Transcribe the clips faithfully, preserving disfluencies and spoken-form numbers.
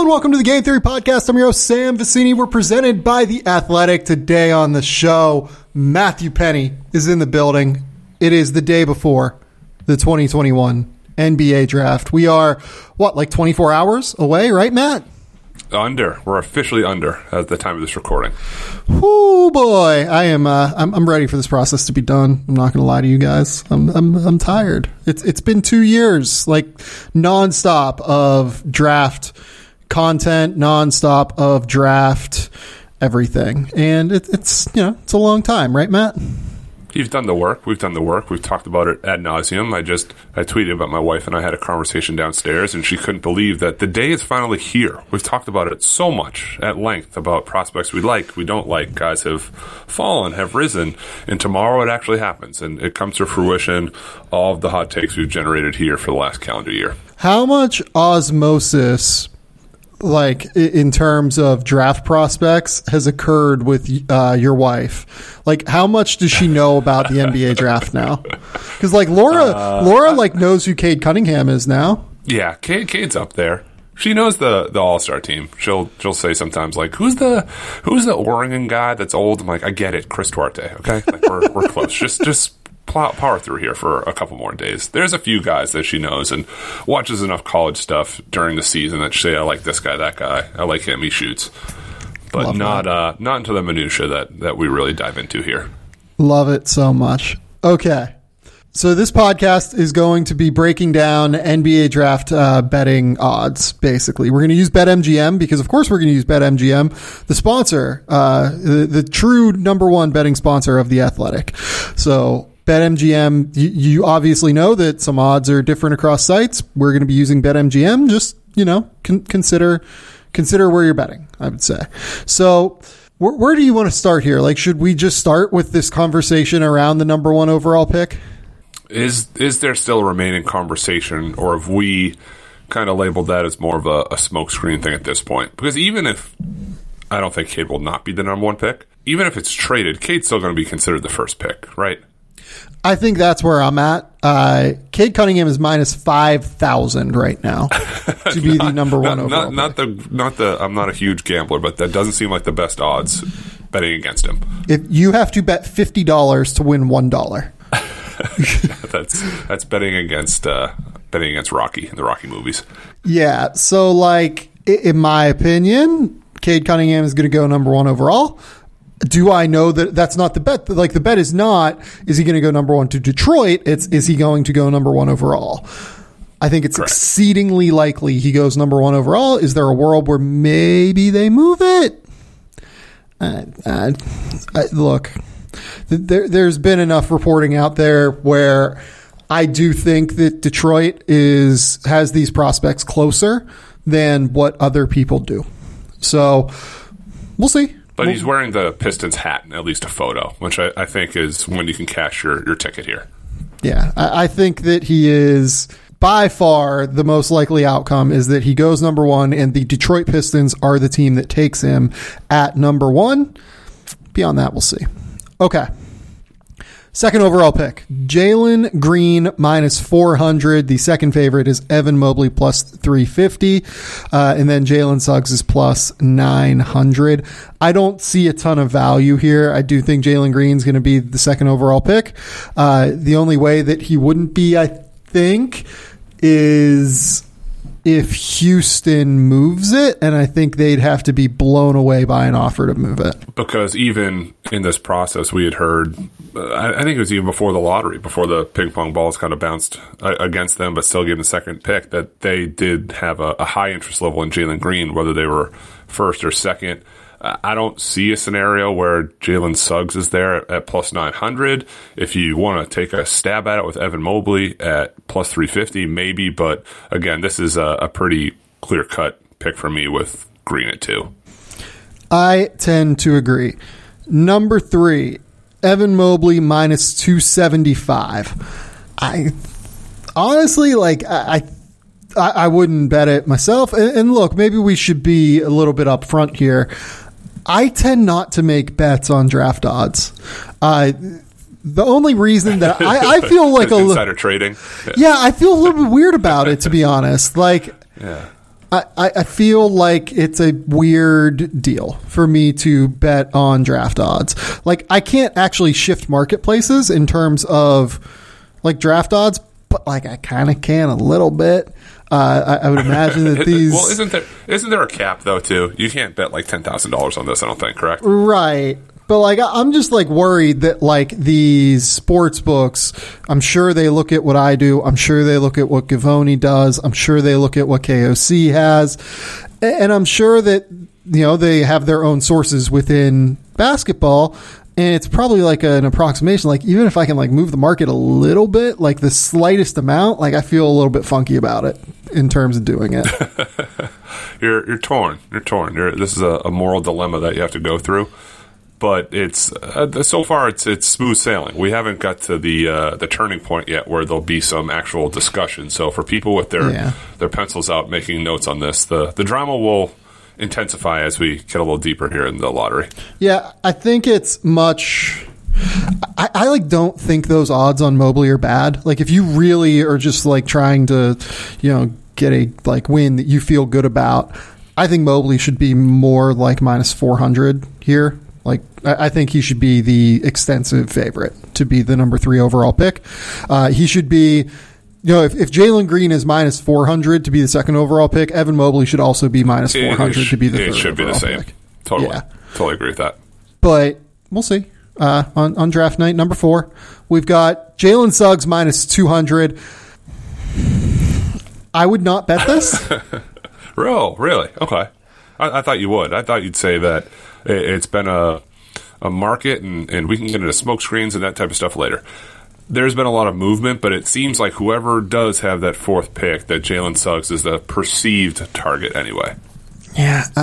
welcome to the Game Theory Podcast. I'm your host, Sam Vicini. We're presented by The Athletic. Today on the show, Matthew Penny is in the building. It is the day before the twenty twenty-one N B A draft. We are, what, like twenty-four hours away, right, Matt? Under. We're officially under at the time of this recording. Oh boy, I am. Uh, I'm, I'm ready for this process to be done. I'm not going to lie to you guys. I'm. I'm. I'm tired. It's. It's been two years, like nonstop of draft content, nonstop of draft everything, and it, it's. You know, it's a long time, right, Matt? You've done the work. We've done the work. We've talked about it ad nauseum. I just I tweeted about my wife and I had a conversation downstairs, and she couldn't believe that the day is finally here. We've talked about it so much at length about prospects we like, we don't like. Guys have fallen, have risen, and tomorrow it actually happens, and it comes to fruition. All of the hot takes we've generated here for the last calendar year. How much osmosis, like in terms of draft prospects, has occurred with uh, your wife? Like, how much does she know about the N B A draft now? Because like Laura, uh, Laura like knows who Cade Cunningham is now. Yeah, Cade, Cade's up there. She knows the, the All Star team. She'll she'll say sometimes like, "Who's the who's the Oregon guy that's old?" I'm like, "I get it, Chris Duarte." Okay, like we're we're close. Just just. Plow, power through here for a couple more days. There's a few guys that she knows and watches enough college stuff during the season that she say, I like this guy, that guy. I like him, he shoots. But Love not uh, not into the minutia that, that we really dive into here. Love it so much. Okay. So this podcast is going to be breaking down N B A draft uh, betting odds, basically. We're going to use BetMGM because, of course, we're going to use BetMGM, the sponsor, uh, the, the true number one betting sponsor of The Athletic. So BetMGM, you, you obviously know that some odds are different across sites. We're going to be using BetMGM. Just, you know, con- consider consider where you're betting, I would say. So where, where do you want to start here? Like, should we just start with this conversation around the number one overall pick? Is is there still a remaining conversation, or have we kind of labeled that as more of a, a smokescreen thing at this point? Because even if I don't think Cade will not be the number one pick, even if it's traded, Cade's still going to be considered the first pick, right? I think that's where I'm at. Uh, Cade Cunningham is minus five thousand right now to be not, the number one not, overall. Not, not the, not the, I'm not a huge gambler, but that doesn't seem like the best odds betting against him. If you have to bet fifty dollars to win one dollar. that's, that's betting against, uh, betting against Rocky in the Rocky movies. Yeah. So like, in my opinion, Cade Cunningham is going to go number one overall. Do I know that that's not the bet? Like, the bet is not, is he going to go number one to Detroit? It's, is he going to go number one overall? I think it's Correct. exceedingly likely he goes number one overall. Is there a world where maybe they move it? Uh, uh, I, look, there, there's been enough reporting out there where I do think that Detroit is, has these prospects closer than what other people do. So we'll see. But he's wearing the Pistons hat in at least a photo, which I, I think is when you can cash your, your ticket here. Yeah, I, I think that he is by far the most likely outcome is that he goes number one and the Detroit Pistons are the team that takes him at number one. Beyond that, we'll see. Okay. Second overall pick, Jalen Green minus four hundred. The second favorite is Evan Mobley plus three fifty. Uh, and then Jalen Suggs is plus nine hundred. I don't see a ton of value here. I do think Jalen Green's going to be the second overall pick. Uh, the only way that he wouldn't be, I think, is if Houston moves it, and I think they'd have to be blown away by an offer to move it. Because even in this process, we had heard, uh, I think it was even before the lottery, before the ping pong balls kind of bounced uh, against them, but still gave the second pick, that they did have a, a high interest level in Jalen Green, whether they were first or second. I don't see a scenario where Jalen Suggs is there at, at plus nine hundred. If you want to take a stab at it with Evan Mobley at plus three fifty, maybe. But again, this is a, a pretty clear-cut pick for me with Green at two. I tend to agree. Number three, Evan Mobley minus two seventy-five. I honestly, like, I, I, I wouldn't bet it myself. And, and look, maybe we should be a little bit upfront here. I tend not to make bets on draft odds. Uh, the only reason that I, I feel like a insider trading. Yeah. yeah, I feel a little bit weird about it, to be honest. Like, yeah. I, I feel like it's a weird deal for me to bet on draft odds. Like, I can't actually shift marketplaces in terms of like draft odds, but like I kind of can a little bit. Uh, I, I would imagine that these. Well, isn't there isn't there a cap though too? You can't bet like ten thousand dollars on this. I don't think, correct? Right. But like, I'm just like worried that like these sports books, I'm sure they look at what I do. I'm sure they look at what Gavoni does. I'm sure they look at what K O C has. And I'm sure that, you know, they have their own sources within basketball. And it's probably like an approximation. Like, even if I can like move the market a little bit, like the slightest amount, like I feel a little bit funky about it in terms of doing it. you're you're torn. You're torn. You're, this is a, a moral dilemma that you have to go through. But it's uh, so far it's it's smooth sailing. We haven't got to the uh, the turning point yet where there'll be some actual discussion. So for people with their yeah. their pencils out making notes on this, the the drama will intensify as we get a little deeper here in the lottery. Yeah, I think it's much. I, I like don't think those odds on Mobley are bad. Like, if you really are just like trying to, you know, get a like win that you feel good about, I think Mobley should be more like minus four hundred here. Like, I think he should be the extensive favorite to be the number three overall pick. Uh, he should be, you know, if, if Jalen Green is minus four hundred to be the second overall pick, Evan Mobley should also be minus four hundred to be the third overall pick. It should be the same. Pick. Totally. Yeah. Totally agree with that. But we'll see. Uh, on, on draft night, number four, we've got Jalen Suggs minus two hundred. I would not bet this. Oh, really? Okay. I, I thought you would. I thought you'd say that it's been a a market, and, and we can get into smoke screens and that type of stuff later. There's been a lot of movement, but it seems like whoever does have that fourth pick, that Jalen Suggs is the perceived target anyway. Yeah. Uh,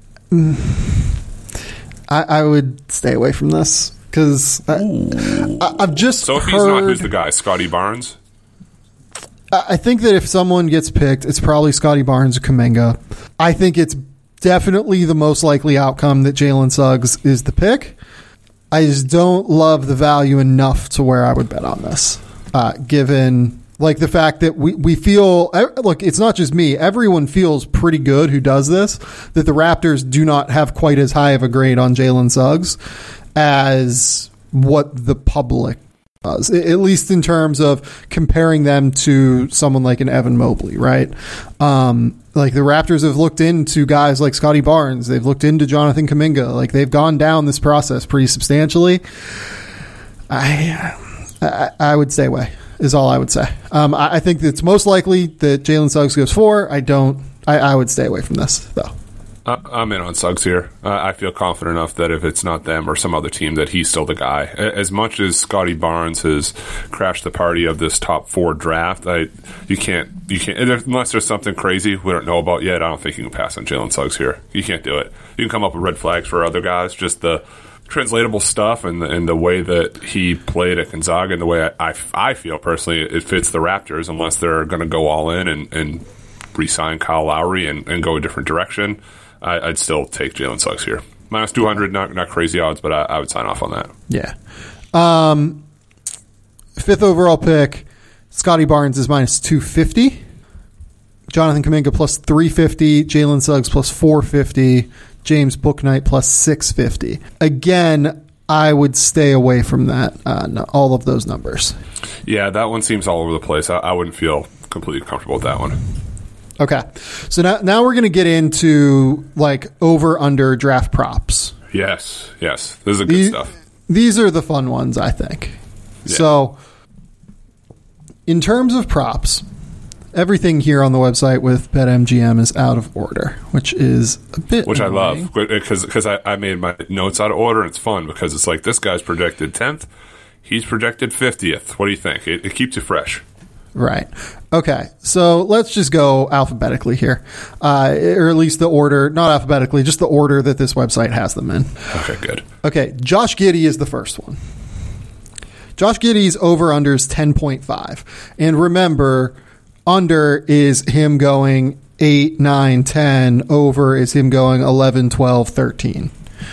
I, I would stay away from this because I've just So if heard, he's not, who's the guy? Scotty Barnes? I think that if someone gets picked, it's probably Scotty Barnes or Kuminga. I think it's definitely the most likely outcome that Jalen Suggs is the pick. I just don't love the value enough to where I would bet on this, uh, given like the fact that we, we feel, look, it's not just me. Everyone feels pretty good who does this, that the Raptors do not have quite as high of a grade on Jalen Suggs as what the public does, at least in terms of comparing them to someone like an Evan Mobley, right? Um, like the Raptors have looked into guys like Scotty Barnes. They've looked into Jonathan Kuminga. Like they've gone down this process pretty substantially. I, I, I would stay away is all I would say. Um, I, I think it's most likely that Jalen Suggs goes four. I don't, I, I would stay away from this though. I'm in on Suggs here. Uh, I feel confident enough that if it's not them or some other team, that he's still the guy. As much as Scotty Barnes has crashed the party of this top four draft, I you can't you can't unless there's something crazy we don't know about yet. I don't think you can pass on Jalen Suggs here. You can't do it. You can come up with red flags for other guys, just the translatable stuff and the, and the way that he played at Gonzaga and the way I, I, I feel personally it fits the Raptors, unless they're going to go all in and, and re-sign Kyle Lowry and, and go a different direction. I, I'd still take Jalen Suggs here. Minus two hundred, not not crazy odds, but I, I would sign off on that. Yeah. Um, fifth overall pick, Scotty Barnes is minus two fifty. Jonathan Kuminga plus three fifty. Jalen Suggs plus four fifty. James Bouknight plus six fifty. Again, I would stay away from that, uh, no, all of those numbers. Yeah, that one seems all over the place. I, I wouldn't feel completely comfortable with that one. Okay, so now now we're going to get into like over under draft props. Yes, yes, this is a good these, stuff. These are the fun ones, I think. Yeah. So, in terms of props, everything here on the website with BetMGM is out of order, which is a bit which annoying. I love because because I, I made my notes out of order and it's fun because it's like this guy's projected tenth, he's projected fiftieth. What do you think? It, it keeps you fresh. Right. Okay. So let's just go alphabetically here, uh, or at least the order, not alphabetically, just the order that this website has them in. Okay, good. Okay. Josh Giddey is the first one. Josh Giddey's over under is ten point five. And remember, under is him going eight, nine, ten. Over is him going eleven, twelve, thirteen.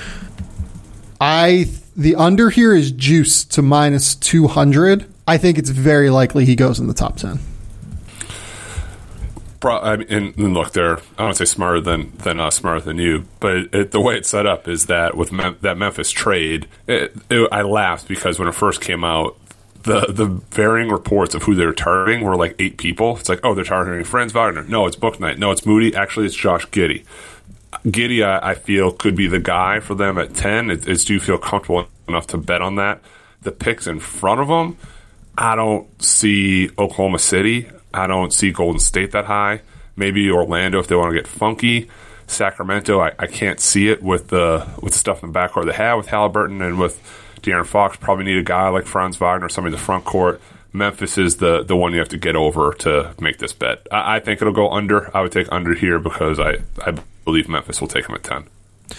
I, the under here is juiced to minus two hundred. I think it's very likely he goes in the top ten. Pro, I mean, and, and look, they're I don't say smarter than than us, smarter than you, but it, it, the way it's set up is that with Mem- that Memphis trade, it, it, I laughed because when it first came out, the the varying reports of who they're targeting were like eight people. It's like, oh, they're targeting Franz Wagner. No, it's Bouknight. No, it's Moody. Actually, it's Josh Giddey. Giddey, I, I feel, could be the guy for them at ten. It, it's, do you feel comfortable enough to bet on that? The picks in front of them, I don't see Oklahoma City. I don't see Golden State that high. Maybe Orlando if they want to get funky. Sacramento, I, I can't see it with the with the stuff in the backcourt they have with Halliburton and with De'Aaron Fox. Probably need a guy like Franz Wagner, somebody in the front court. Memphis is the, the one you have to get over to make this bet. I, I think it'll go under. I would take under here because I, I believe Memphis will take them at ten.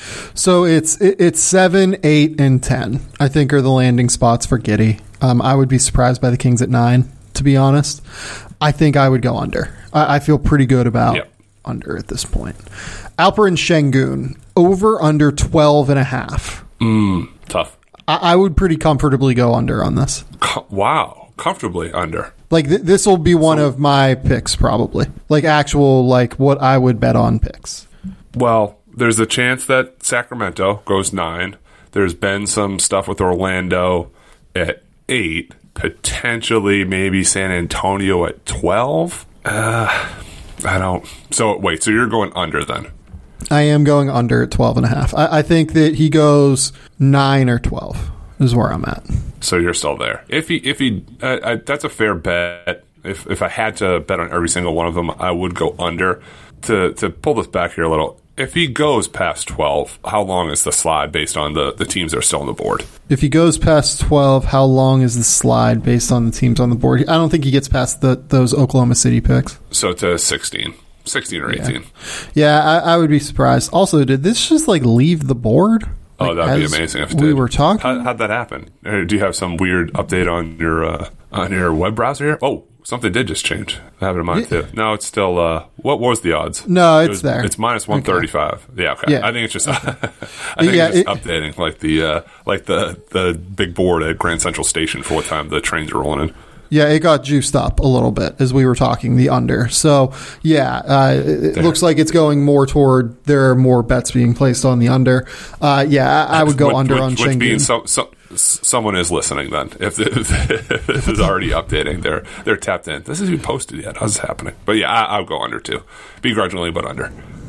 So it's it's seven, eight, and ten. I think are the landing spots for Giddey. Um, I would be surprised by the Kings at nine. To be honest, I think I would go under. I, I feel pretty good about yep. under at this point. Alperen Şengün over under twelve and a half. Mm, tough. I, I would pretty comfortably go under on this. Wow. Comfortably under. Like th- this will be one so, of my picks probably. Like actual like what I would bet on picks. Well, there's a chance that Sacramento goes nine. There's been some stuff with Orlando at eight. Potentially maybe San Antonio at twelve. Uh, I don't. So wait, so you're going under then? I am going under at twelve and a half. I, I think that he goes nine or twelve. Is where I'm at. So you're still there. If he, if he, uh, I, that's a fair bet. If if I had to bet on every single one of them, I would go under. To to pull this back here a little, if he goes past twelve, how long is the slide based on the, the teams that are still on the board? If he goes past twelve, how long is the slide based on the teams on the board? I don't think he gets past the those Oklahoma City picks. So to sixteen. sixteen or eighteen. Yeah, yeah I, I would be surprised. Also, did this just like leave the board? Oh, like, that'd be amazing if it did. We were talking. How, how'd that happen? Or do you have some weird update on your uh, on your web browser here? Oh, something did just chanch. That happened to mine too. No, it's still. Uh, what was the odds? No, it's it was, there. It's minus one thirty five. Okay. Yeah, okay. Yeah. I think it's just. I think yeah, it's just it, updating, like the uh, like the the big board at Grand Central Station for what time the trains are rolling in. Yeah, it got juiced up a little bit as we were talking, the under. So, yeah, uh, it there. looks like it's going more toward there are more bets being placed on the under. Uh, yeah, I, I would go which, under which, on Şengün. Being so, so, someone is listening then. If, if, if this is already updating, they're they're tapped in. This isn't even posted yet. How's this happening? But yeah, I, I'll go under too. Begrudgingly, but under.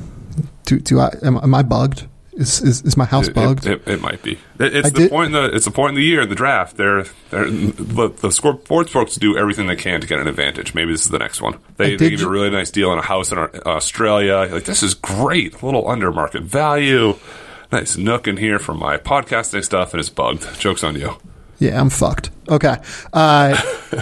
Do, do I, am, am I bugged? Is, is is my house bugged? It, it, it might be. It, it's I the did, point. In the it's the point in the year in the draft. They're they're the, the sports folks do everything they can to get an advantage. Maybe this is the next one. They, they give you a really nice deal on a house in Australia. You're like, this is great. A little under market value. Nice nook in here for my podcasting stuff, and it's bugged. Joke's on you. Yeah, I'm fucked. Okay. Uh,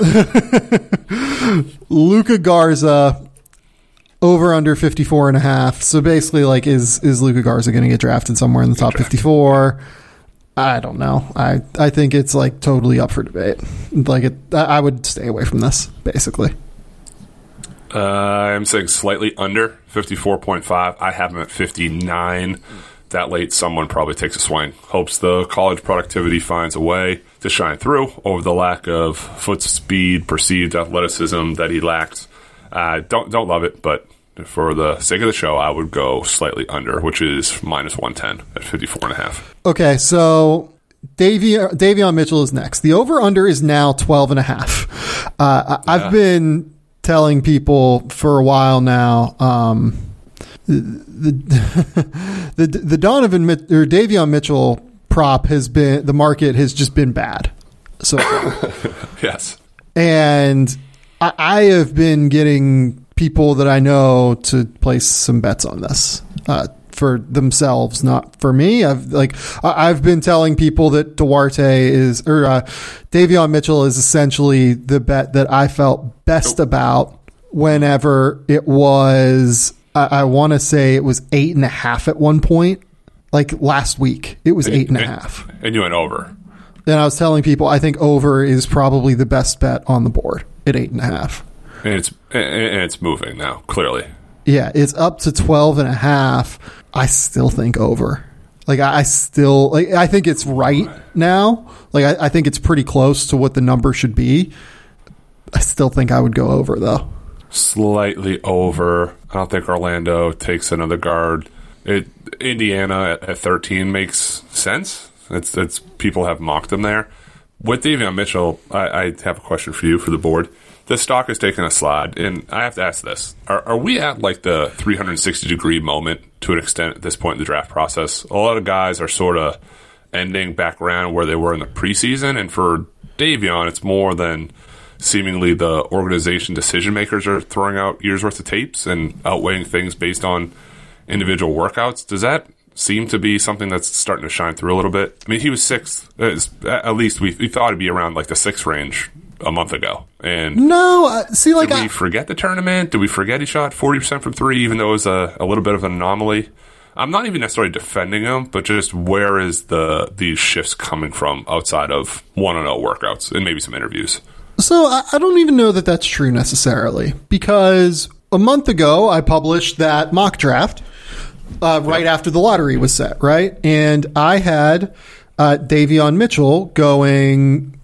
Luka Garza. Over under fifty-four and a half. So basically, like, is is Luka Garza going to get drafted somewhere in the top fifty-four? I don't know. I, I think it's like totally up for debate. Like, it, I would stay away from this, basically. Uh, I'm saying slightly under fifty-four point five. I have him at fifty-nine. That late, someone probably takes a swing. Hopes the college productivity finds a way to shine through over the lack of foot speed, perceived athleticism that he lacked. I uh, don't don't love it, but for the sake of the show, I would go slightly under, which is minus one ten at fifty-four and a half. Okay, so Davion, Davion Mitchell is next. The over-under is now twelve and a half. Uh, yeah. I've been telling people for a while now, um, the, the, the Donovan or Davion Mitchell prop has been, the market has just been bad. So yes. And I, I have been getting people that I know to place some bets on this uh, for themselves, not for me. I've like I've been telling people that Duarte is or uh, Davion Mitchell is essentially the bet that I felt best about whenever it was. I, I want to say it was eight and a half at one point, like last week. It was eight and a half, and you went over. And I was telling people I think over is probably the best bet on the board at eight and a half. And it's and it's moving now, clearly. Yeah, it's up to twelve and a half. I still think over. Like I still like I think it's right now. Like I, I think it's pretty close to what the number should be. I still think I would go over though. slightly over. I don't think Orlando takes another guard. It Indiana at, at thirteen makes sense. It's it's people have mocked them there. With Davion Mitchell, I, I have a question for you for the board. The stock is taking a slide, and I have to ask this: Are, are we at like the three hundred sixty degree moment to an extent at this point in the draft process? A lot of guys are sort of ending back around where they were in the preseason, and for Davion, it's more than seemingly the organization decision makers are throwing out years worth of tapes and outweighing things based on individual workouts. Does that seem to be something that's starting to shine through a little bit? I mean, he was sixth. At least we, we thought it'd be around like the sixth range a month ago. And no, uh, see, like, did we I, forget the tournament? Did we forget he shot forty percent from three, even though it was a, a little bit of an anomaly? I'm not even necessarily defending him, but just where is the these shifts coming from outside of one on one workouts and maybe some interviews? So I, I don't even know that that's true necessarily, because a month ago I published that mock draft uh, right yep. after the lottery was set, right? And I had uh, Davion Mitchell going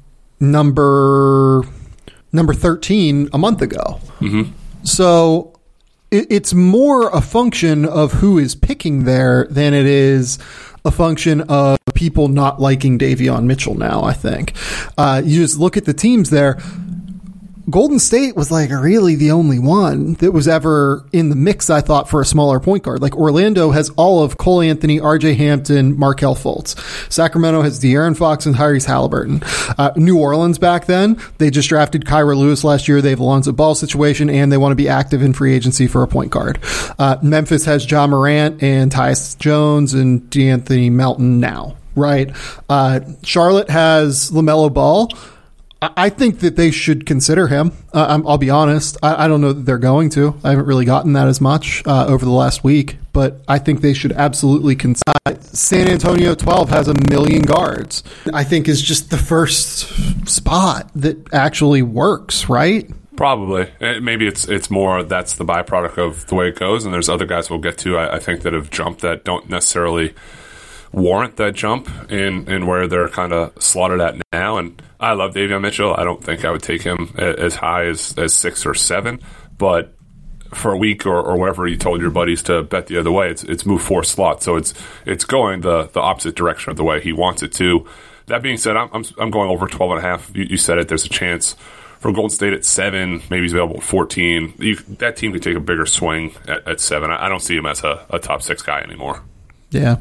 number number thirteen a month ago. Mm-hmm. So it, it's more a function of who is picking there than it is a function of people not liking Davion Mitchell now, I think. Uh, you just look at the teams there. Golden State was like really the only one that was ever in the mix, I thought, for a smaller point guard. Like Orlando has all of Cole Anthony, R J Hampton, Markelle Fultz. Sacramento has De'Aaron Fox and Tyrese Halliburton. Uh, New Orleans back then, they just drafted Kyra Lewis last year. They have a Lonzo Ball situation, and they want to be active in free agency for a point guard. Uh, Memphis has Ja Morant and Tyus Jones and DeAnthony Melton now, right? Uh, Charlotte has LaMelo Ball. I think that they should consider him. Uh, I'll be honest. I, I don't know that they're going to. I haven't really gotten that as much uh, over the last week, but I think they should absolutely consider. San Antonio twelve has a million guards. I think is just the first spot that actually works, right? Probably. Maybe it's it's more that's the byproduct of the way it goes, and there's other guys we'll get to, I, I think, that have jumped that don't necessarily warrant that jump in, in where they're kind of slotted at now. And I love Davion Mitchell. I don't think I would take him as high as, as six or seven, but for a week or, or wherever you told your buddies to bet the other way, it's it's moved four slots. So it's it's going the, the opposite direction of the way he wants it to. That being said, I'm I'm, I'm going over twelve and a half. You, you said it. There's a chance for Golden State at seven. Maybe he's available at fourteen. You, that team could take a bigger swing at, at seven. I, I don't see him as a, a top six guy anymore. Yeah.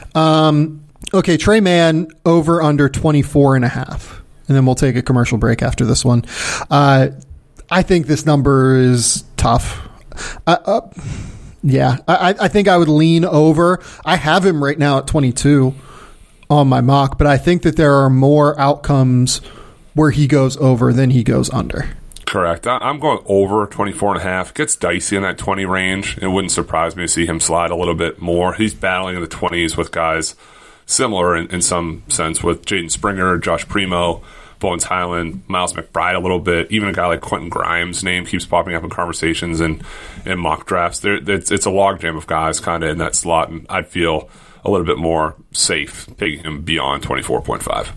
Um, okay, Trey Mann over under twenty-four and a half. And then we'll take a commercial break after this one. Uh, I think this number is tough. Uh, uh, yeah, I, I think I would lean over. I have him right now at twenty-two on my mock, but I think that there are more outcomes where he goes over than he goes under. Correct. I'm going over twenty-four and a half. It gets dicey in that twenty range. It wouldn't surprise me to see him slide a little bit more. He's battling in the twenties with guys similar in, in some sense with Jaden Springer, Josh Primo, Bones Highland, Miles McBride a little bit. Even a guy like Quentin Grimes' name keeps popping up in conversations and in mock drafts. There, it's, it's a logjam of guys kind of in that slot, and I'd feel a little bit more safe taking him beyond twenty-four point five.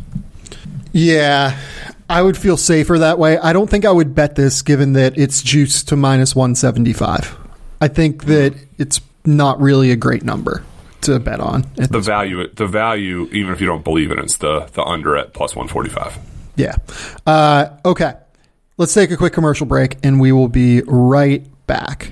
Yeah, I would feel safer that way. I don't think I would bet this given that it's juiced to minus one seventy-five. I think that it's not really a great number to bet on. The value, point. the value, even if you don't believe it, it's the, the under at plus one forty-five. Yeah. Uh, okay. Let's take a quick commercial break and we will be right back.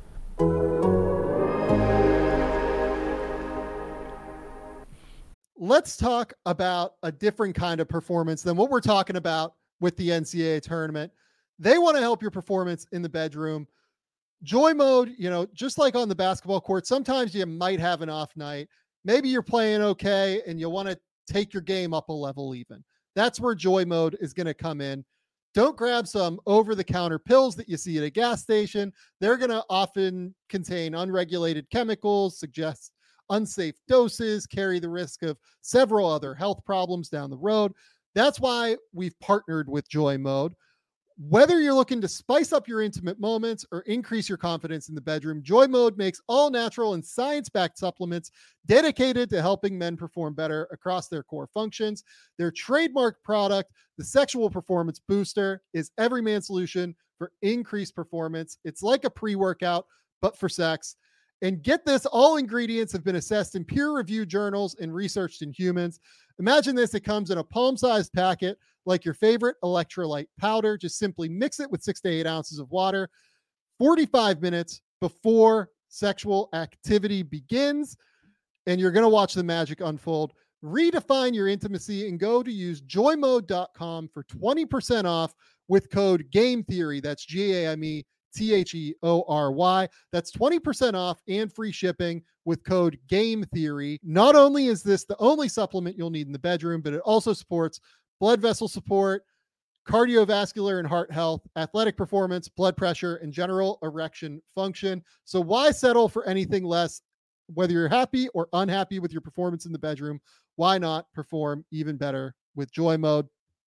Let's talk about a different kind of performance than what we're talking about with the N C double A tournament. They want to help your performance in the bedroom. Joy Mode, you know, just like on the basketball court, sometimes you might have an off night. Maybe you're playing okay and you want to take your game up a level even. That's where Joy Mode is going to come in. Don't grab some over-the-counter pills that you see at a gas station. They're going to often contain unregulated chemicals, suggest unsafe doses, carry the risk of several other health problems down the road. That's why we've partnered with Joy Mode. Whether you're looking to spice up your intimate moments or increase your confidence in the bedroom, Joy Mode makes all natural and science-backed supplements dedicated to helping men perform better across their core functions. Their trademark product, the Sexual Performance Booster, is every man's solution for increased performance. It's like a pre-workout, but for sex. And get this, all ingredients have been assessed in peer-reviewed journals and researched in humans. Imagine this, it comes in a palm-sized packet like your favorite electrolyte powder. Just simply mix it with six to eight ounces of water forty-five minutes before sexual activity begins, and you're going to watch the magic unfold. Redefine your intimacy and go to use joy mode dot com for twenty percent off with code Game Theory. That's G A M E T H E O R Y. That's twenty percent off and free shipping with code Game Theory. Not only is this the only supplement you'll need in the bedroom, but it also supports blood vessel support, cardiovascular and heart health, athletic performance, blood pressure, and general erection function. So why settle for anything less? Whether you're happy or unhappy with your performance in the bedroom, why not perform even better with Joy Mode?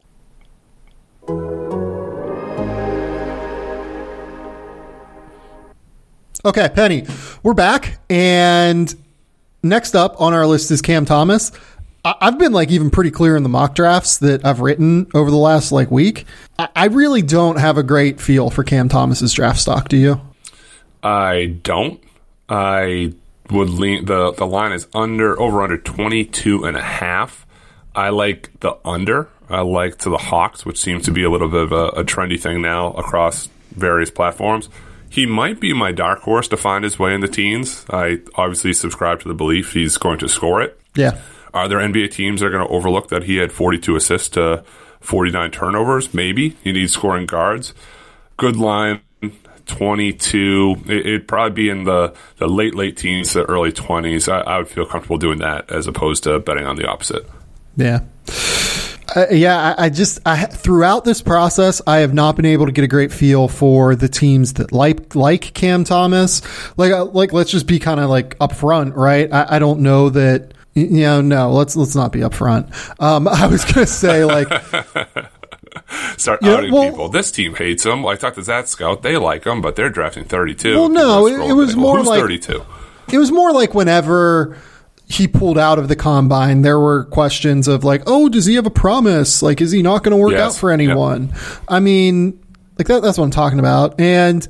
Okay, Penny, we're back. And next up on our list is Cam Thomas. I- I've been like even pretty clear in the mock drafts that I've written over the last like week. I, I really don't have a great feel for Cam Thomas's draft stock. Do you? I don't. I would lean, the, the line is under, over under twenty-two and a half. I like the under. I like to the Hawks, which seems to be a little bit of a, a trendy thing now across various platforms. He might be my dark horse to find his way in the teens. I obviously subscribe to the belief he's going to score it. Yeah. Are there N B A teams that are going to overlook that he had forty-two assists to forty-nine turnovers? Maybe. He needs scoring guards. Good line, twenty-two. It, it'd probably be in the, the late, late teens to early twenties. I, I would feel comfortable doing that as opposed to betting on the opposite. Yeah. Uh, yeah, I, I just I, throughout this process, I have not been able to get a great feel for the teams that like like Cam Thomas. Like, uh, like let's just be kind of like upfront, right? I, I don't know that. You know, no. Let's let's not be upfront. Um, I was gonna say like. Start Yeah, outing well, people. This team hates him. I talked to Zat Scout. They like him, but they're drafting thirty-two. Well, no, People are it, it was scrolling, more who's like thirty-two. It was more like whenever he pulled out of the combine, there were questions of like, oh, does he have a promise? Like, is he not going to work Yes. out for anyone? Yep. I mean, like that, that's what I'm talking about. And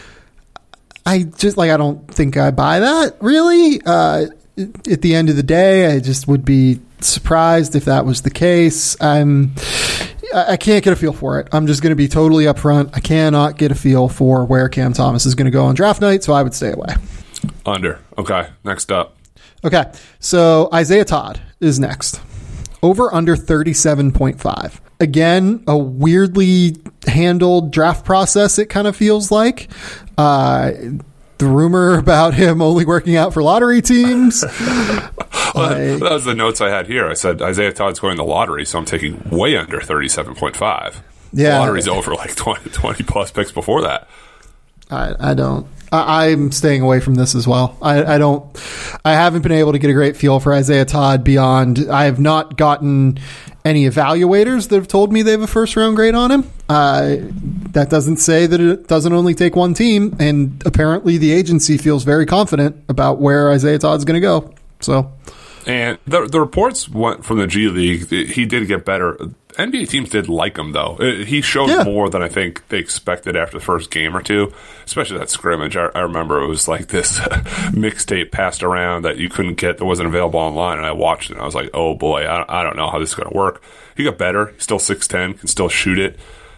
I just like, I don't think I buy that really. Uh, at the end of the day, I just would be surprised if that was the case. I'm, I can't get a feel for it. I'm just going to be totally upfront. I cannot get a feel for where Cam Thomas is going to go on draft night, so I would stay away. Under. Okay. Next up. Okay. So Isaiah Todd is next. Over under thirty-seven point five. Again, a weirdly handled draft process, it kind of feels like. Uh, the rumor about him only working out for lottery teams. Well, that was the notes I had here. I said Isaiah Todd's going to the lottery, so I'm taking way under thirty-seven point five. Yeah. The lottery's over like twenty, twenty plus picks before that. I, I don't. I, I'm staying away from this as well. I, I don't. I haven't been able to get a great feel for Isaiah Todd beyond. I have not gotten any evaluators that have told me they have a first round grade on him. Uh, that doesn't say that it doesn't only take one team, and apparently the agency feels very confident about where Isaiah Todd's going to go. So. And the the reports went from the G League. He did get better. N B A teams did like him, though. He showed yeah. more than I think they expected after the first game or two, especially that scrimmage. I, I remember it was like this mixtape passed around that you couldn't get, that wasn't available online, and I watched it, and I was like, oh, boy, I, I don't know how this is going to work. He got better. He's still six ten, can still shoot it.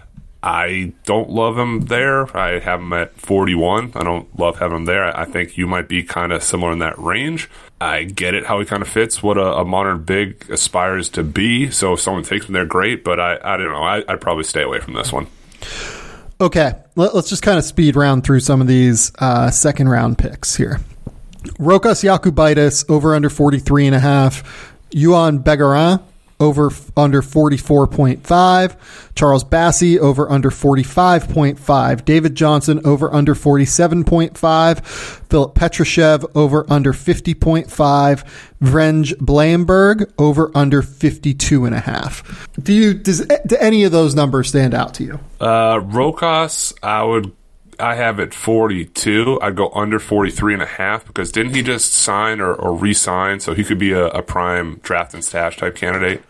I don't love him there. I have him at forty-one. I don't love having him there. I think you might be kind of similar in that range. I get it, how he kind of fits what a, a modern big aspires to be. So if someone takes him there, great. But I, I don't know. I, I'd probably stay away from this one. Okay. Let, let's just kind of speed round through some of these uh, second round picks here. Rokas Yakubaitis, over under forty-three and a half. Yuan Begarin, over under forty-four point five. Charles Bassey, over under forty-five point five. David Johnson, over under forty-seven point five. Philip Petrushev, over under fifty point five. Vrenj Blamberg, over under fifty-two and a half. Do you does do any of those numbers stand out to you? Uh, Rokas, I would I have it forty-two. I'd go under forty-three and a half because didn't he just sign or, or re-sign so he could be a, a prime draft and stash type candidate?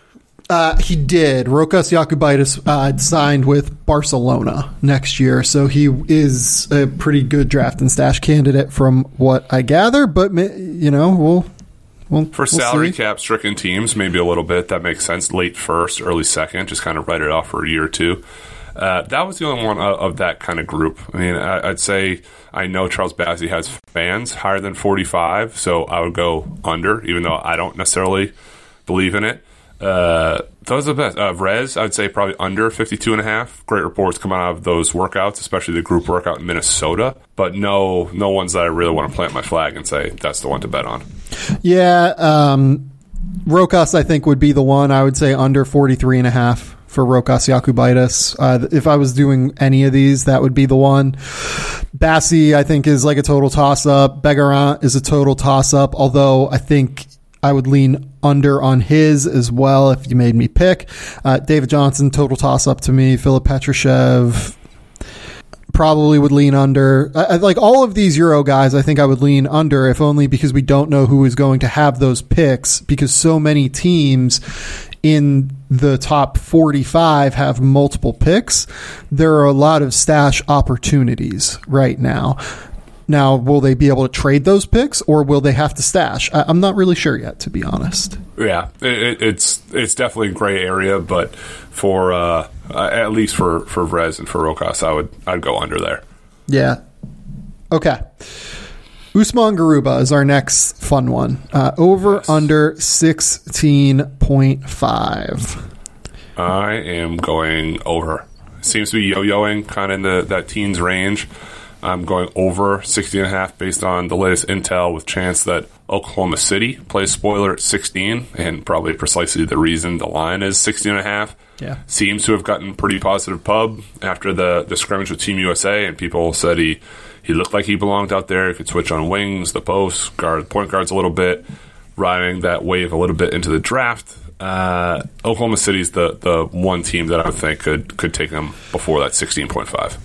Uh, he did. Rokas Jokubaitis uh, signed with Barcelona next year, so he is a pretty good draft and stash candidate from what I gather. But you know, we'll, we'll for we'll salary see. cap stricken teams, maybe a little bit. That makes sense. Late first, early second, just kind of write it off for a year or two. Uh, that was the only one of, of that kind of group. I mean, I, I'd say I know Charles Bassey has fans higher than forty-five, so I would go under, even though I don't necessarily believe in it. Uh, those are the best. Uh, Rez, I'd say probably under fifty-two and a half. Great reports come out of those workouts, especially the group workout in Minnesota. But no, no ones that I really want to plant my flag and say that's the one to bet on. Yeah, um, Rokas, I think, would be the one. I would say under forty-three and a half for Rokas Jokubaitis. Uh, if I was doing any of these, that would be the one. Bassey, I think, is like a total toss-up. Begarant is a total toss-up, although I think I would lean under on his as well if you made me pick. Uh, David Johnson, total toss-up to me. Philip Petrushev, probably would lean under. I, I, like all of these Euro guys, I think I would lean under, if only because we don't know who is going to have those picks, because so many teams in the top forty-five have multiple picks. There are a lot of stash opportunities right now. Now, will they be able to trade those picks, or will they have to stash? I, I'm not really sure yet, to be honest. Yeah, it, it's it's definitely a gray area, but for uh, uh, at least for for Vrez and for Rokas, I would I'd go under there. Yeah. Okay. Usman Garuba is our next fun one. Uh, over Yes. under sixteen point five. I am going over. Seems to be yo-yoing kind of in the that teens range. I'm going over sixteen and a half based on the latest intel, with chance that Oklahoma City plays spoiler at sixteen, and probably precisely the reason the line is sixteen and a half. Yeah. Seems to have gotten pretty positive pub after the, the scrimmage with Team U S A, and people said he, he looked like he belonged out there. He could switch on wings, the post, guard, point guards a little bit, riding that wave a little bit into the draft. Uh, Oklahoma City's the, the one team that I would think could, could take them before that sixteen point five.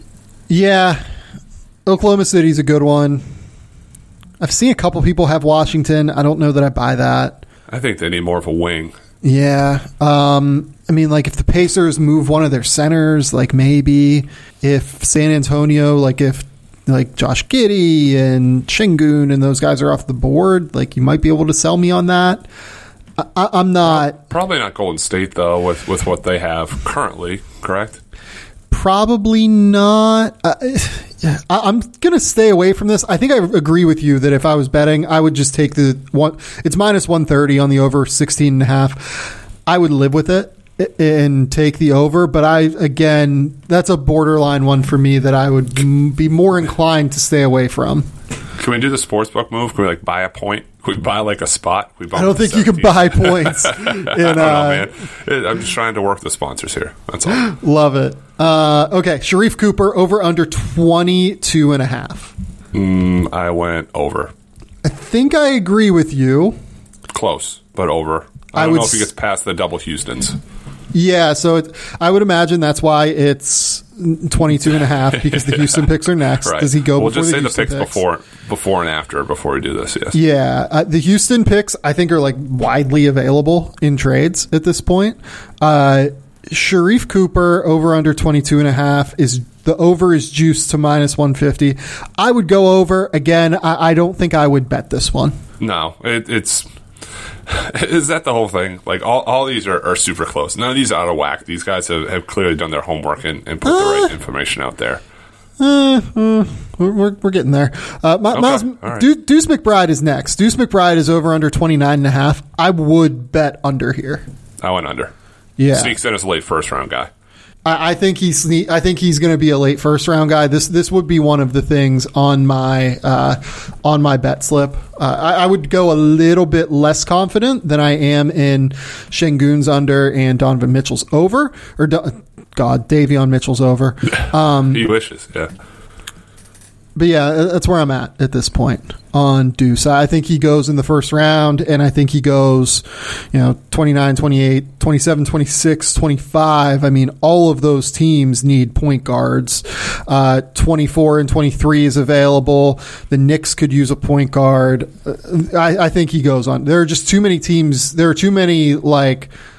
Yeah. Oklahoma City's a good one. I've seen a couple people have Washington. I don't know that I buy that. I think they need more of a wing. Yeah. Um, I mean, like, if the Pacers move one of their centers, like, maybe. If San Antonio, like, if, like, Josh Giddey and Şengün and those guys are off the board, like, you might be able to sell me on that. I, I, I'm not... Probably not Golden State, though, with, with what they have currently, correct? Probably not. Uh, I, I'm going to stay away from this. I think I agree with you that if I was betting, I would just take the one. It's minus one thirty on the over sixteen and a half. I would live with it and take the over. But I, again, that's a borderline one for me that I would be more inclined to stay away from. Can we do the sportsbook move? Can we like buy a point? Can we buy like a spot? We I don't think you can buy points. in, I don't know, uh, man. I'm just trying to work the sponsors here. That's all. Love it. Uh, okay, Sharif Cooper over under twenty-two and a half. Mm, I went over. I think I agree with you. Close, but over. I, I don't would know if he s- gets past the double Houstons. Yeah, so it, I would imagine that's why it's twenty-two and a half, because the Houston picks are next. Right. Does he go We'll before just the say the Houston picks, picks? before before and after before we do this, yes. Yeah, uh, the Houston picks I think are like widely available in trades at this point. Uh, Sharif Cooper over under twenty-two and a half is the over is juiced to minus one fifty. I would go over again. I, I don't think I would bet this one. No, it, it's... Is that the whole thing? Like, all, all these are, are super close. None of these are out of whack. These guys have, have clearly done their homework and, and put Uh, the right information out there. Uh, uh, we're, we're we're getting there. Uh, My, Okay, Miles, all right. Deuce, Deuce McBride is next. Deuce McBride is over under twenty-nine and a half. I would bet under here. I went under. Yeah. Sneaks in as a late first round guy. I, I think he's sne- I think he's going to be a late first round guy. This this would be one of the things on my uh, on my bet slip. Uh, I, I would go a little bit less confident than I am in Şengün's under and Donovan Mitchell's over. Or Do- God, Davion Mitchell's over. Um, He wishes, yeah. But yeah, that's where I'm at at this point on Deuce. I think he goes in the first round, and I think he goes, you know, twenty-nine, twenty-eight, twenty-seven, twenty-six, twenty-five. I mean, all of those teams need point guards. Uh, twenty-four and twenty-three is available. The Knicks could use a point guard. Uh, I, I think he goes on. There are just too many teams. There are too many, like,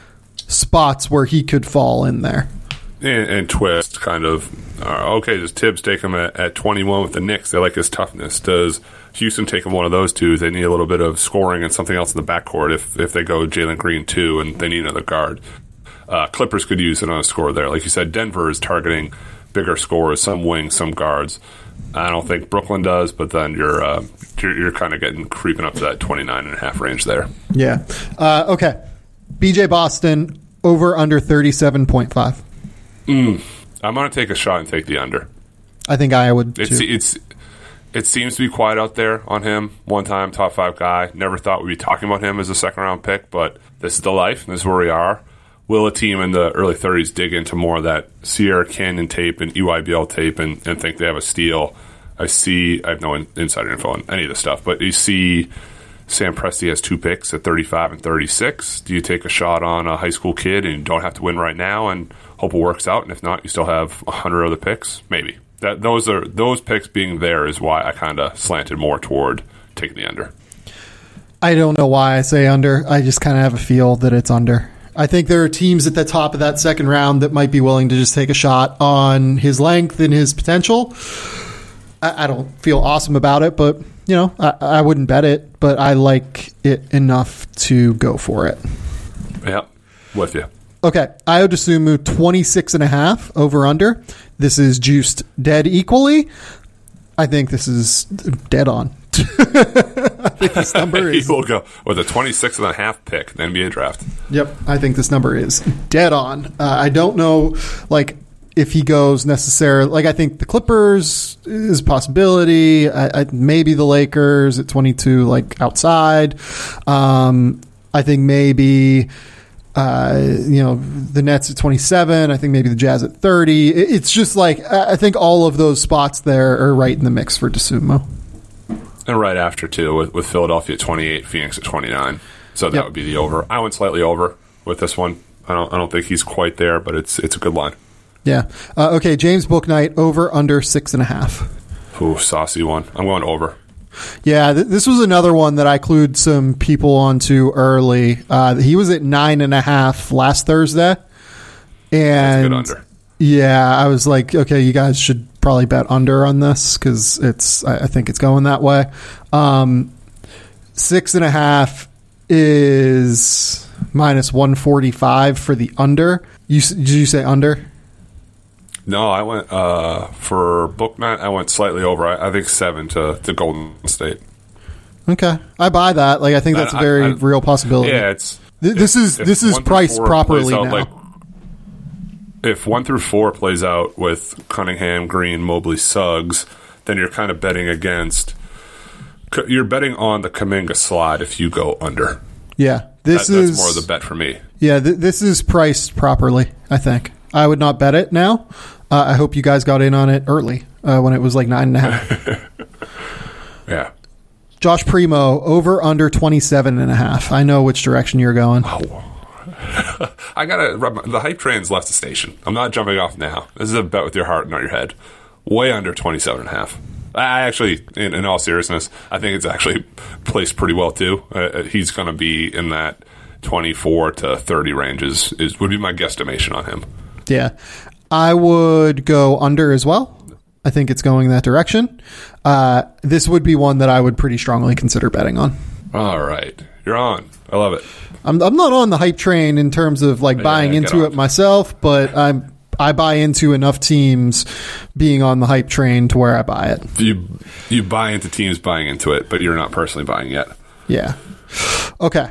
spots where he could fall in there. And, and twist, kind of, uh, okay, does Tibbs take him at, at twenty-one with the Knicks? They like his toughness. Does Houston take him one of those two? They need a little bit of scoring and something else in the backcourt if, if they go Jalen Green two and they need another guard. Uh, Clippers could use another scorer there. Like you said, Denver is targeting bigger scorers, some wings, some guards. I don't think Brooklyn does, but then you're uh, you're, you're kind of getting creeping up to that twenty-nine and a half range there. Yeah. Uh, okay. B J Boston, over under thirty-seven point five. Mm. I'm going to take a shot and take the under. I think I would, too. It's, it's, it seems to be quiet out there on him. One-time top five guy. Never thought we'd be talking about him as a second-round pick, but this is the life, and this is where we are. Will a team in the early thirties dig into more of that Sierra Canyon tape and E Y B L tape and, and think they have a steal? I see, I have no in, insider info on any of this stuff, but you see Sam Presti has two picks at thirty-five and thirty-six. Do you take a shot on a high school kid and you don't have to win right now and hope it works out? And if not, you still have one hundred other picks? Maybe. That Those are those picks being there is why I kind of slanted more toward taking the under. I don't know why I say under. I just kind of have a feel that it's under. I think there are teams at the top of that second round that might be willing to just take a shot on his length and his potential. I, I don't feel awesome about it, but, you know, I, I wouldn't bet it, but I like it enough to go for it. Yep, with you. Okay, Ayo Dosunmu, twenty-six and a half, over under. This is juiced dead equally. I think this is dead on. I think this number is... He will go with a twenty-six and a half pick in the N B A draft. Yep, I think this number is dead on. Uh, I don't know, like, if he goes necessarily... Like, I think the Clippers is a possibility. I, I, maybe the Lakers at twenty-two, like, outside. Um, I think maybe... Uh, you know, the Nets at twenty-seven. I think maybe the Jazz at thirty. It's just like, I think all of those spots there are right in the mix for Dosunmu. And right after, too, with, with Philadelphia at twenty-eight, Phoenix at twenty-nine. So that yep. would be the over. I went slightly over with this one. I don't I don't think he's quite there, but it's it's a good line. Yeah. Uh, okay, James Bouknight, over under six and a half. Ooh, saucy one. I'm going over. Yeah, th- this was another one that I clued some people onto early. Uh, he was at nine and a half last Thursday, and That's good under. Yeah, I was like, okay, you guys should probably bet under on this because it's. I, I think it's going that way. Um, six and a half is minus one forty-five for the under. You did you say under? No, I went uh, for Bouknight. I went slightly over. I, I think seven to, to Golden State. Okay, I buy that. Like, I think that's I, a very I, I, real possibility. Yeah, it's Th- this if, is if this is priced properly out, now. Like, if one through four plays out with Cunningham, Green, Mobley, Suggs, then you're kind of betting against. You're betting on the Kuminga slide if you go under. Yeah, this that, is that's more of the bet for me. Yeah, th- this is priced properly. I think I would not bet it now. Uh, I hope you guys got in on it early uh, when it was like nine and a half. Yeah. Josh Primo, over under twenty-seven and a half. I know which direction you're going. Oh. I gotta rub my, the hype train's left the station. I'm not jumping off now. This is a bet with your heart, not your head. Way under twenty-seven and a half. I actually, in, in all seriousness, I think it's actually placed pretty well too. Uh, he's going to be in that twenty-four to thirty range is, is would be my guesstimation on him. Yeah. I would go under as well. I think it's going that direction. Uh, this would be one that I would pretty strongly consider betting on. All right. You're on. I love it. I'm I'm not on the hype train in terms of like buying yeah, into it myself, but I'm I buy into enough teams being on the hype train to where I buy it. You you buy into teams buying into it, but you're not personally buying yet. Yeah. Okay.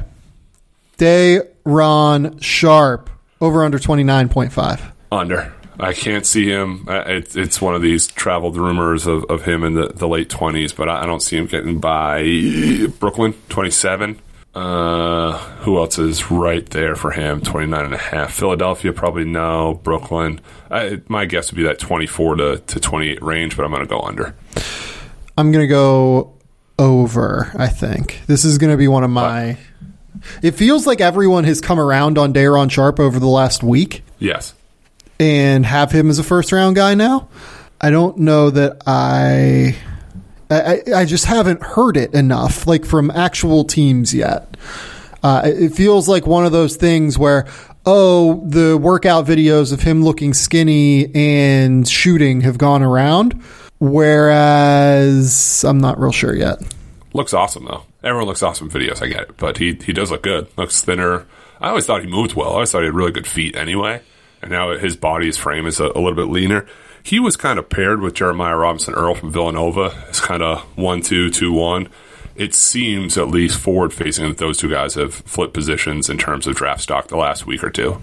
Day'Ron Sharpe, over under twenty-nine point five. Under. I can't see him. It's it's one of these traveled rumors of, of him in the, the late twenties, but I don't see him getting by Brooklyn, twenty-seven. Uh, who else is right there for him? twenty-nine and a half. Philadelphia, probably no. Brooklyn. I, my guess would be that twenty-four to, to twenty-eight range, but I'm going to go under. I'm going to go over, I think. This is going to be one of my... It feels like everyone has come around on Day'Ron Sharpe over the last week. Yes. And have him as a first-round guy now. I don't know that I... I, I just haven't heard it enough, like from actual teams yet. Uh, it feels like one of those things where oh, the workout videos of him looking skinny and shooting have gone around, whereas I'm not real sure yet. Looks awesome, though. Everyone looks awesome in videos, I get it, but he, he does look good. Looks thinner. I always thought he moved well. I always thought he had really good feet anyway, and now his body, his frame is a, a little bit leaner. He was kind of paired with Jeremiah Robinson-Earl from Villanova. It's kind of one two, two one. It seems, at least forward-facing, that those two guys have flipped positions in terms of draft stock the last week or two.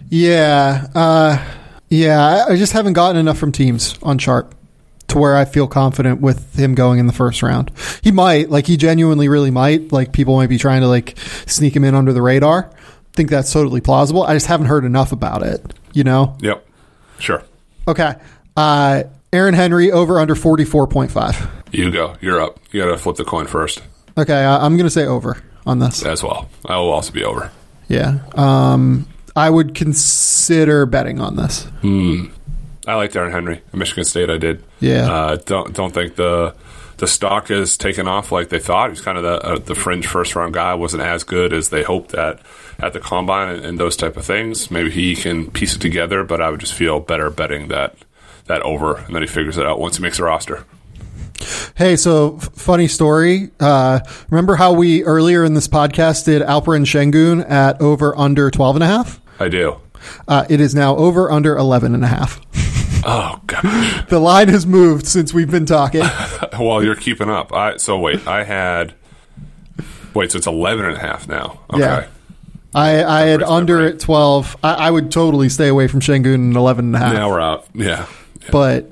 Yeah. Uh, yeah, I just haven't gotten enough from teams on Sharp to where I feel confident with him going in the first round. He might. Like, he genuinely really might. Like, people might be trying to, like, sneak him in under the radar. I think that's totally plausible. I just haven't heard enough about it, you know? Yep. Sure. Okay. Uh, Aaron Henry, over under forty-four point five. You go. You're up. You got to flip the coin first. Okay, uh, I'm going to say over on this. As well. I will also be over. Yeah. Um, I would consider betting on this. Hmm. I liked Aaron Henry at Michigan State. I did. Yeah. Uh, don't don't think the the stock has taken off like they thought. He was kind of the uh, the fringe first round guy. Wasn't as good as they hoped at at the combine and, and those type of things. Maybe he can piece it together, but I would just feel better betting that that over, and then he figures it out once he makes a roster. Hey, so f- funny story. Uh, remember how we earlier in this podcast did Alperen Şengün at over under twelve and a half? I do. Uh, it is now over under eleven and a half. Oh gosh. The line has moved since we've been talking. Well, you're keeping up. I so wait, I had wait, so it's eleven and a half now. Okay. Yeah. I, I had under at twelve. I, I would totally stay away from Şengün at eleven and a half. Now we're out. Yeah. yeah. But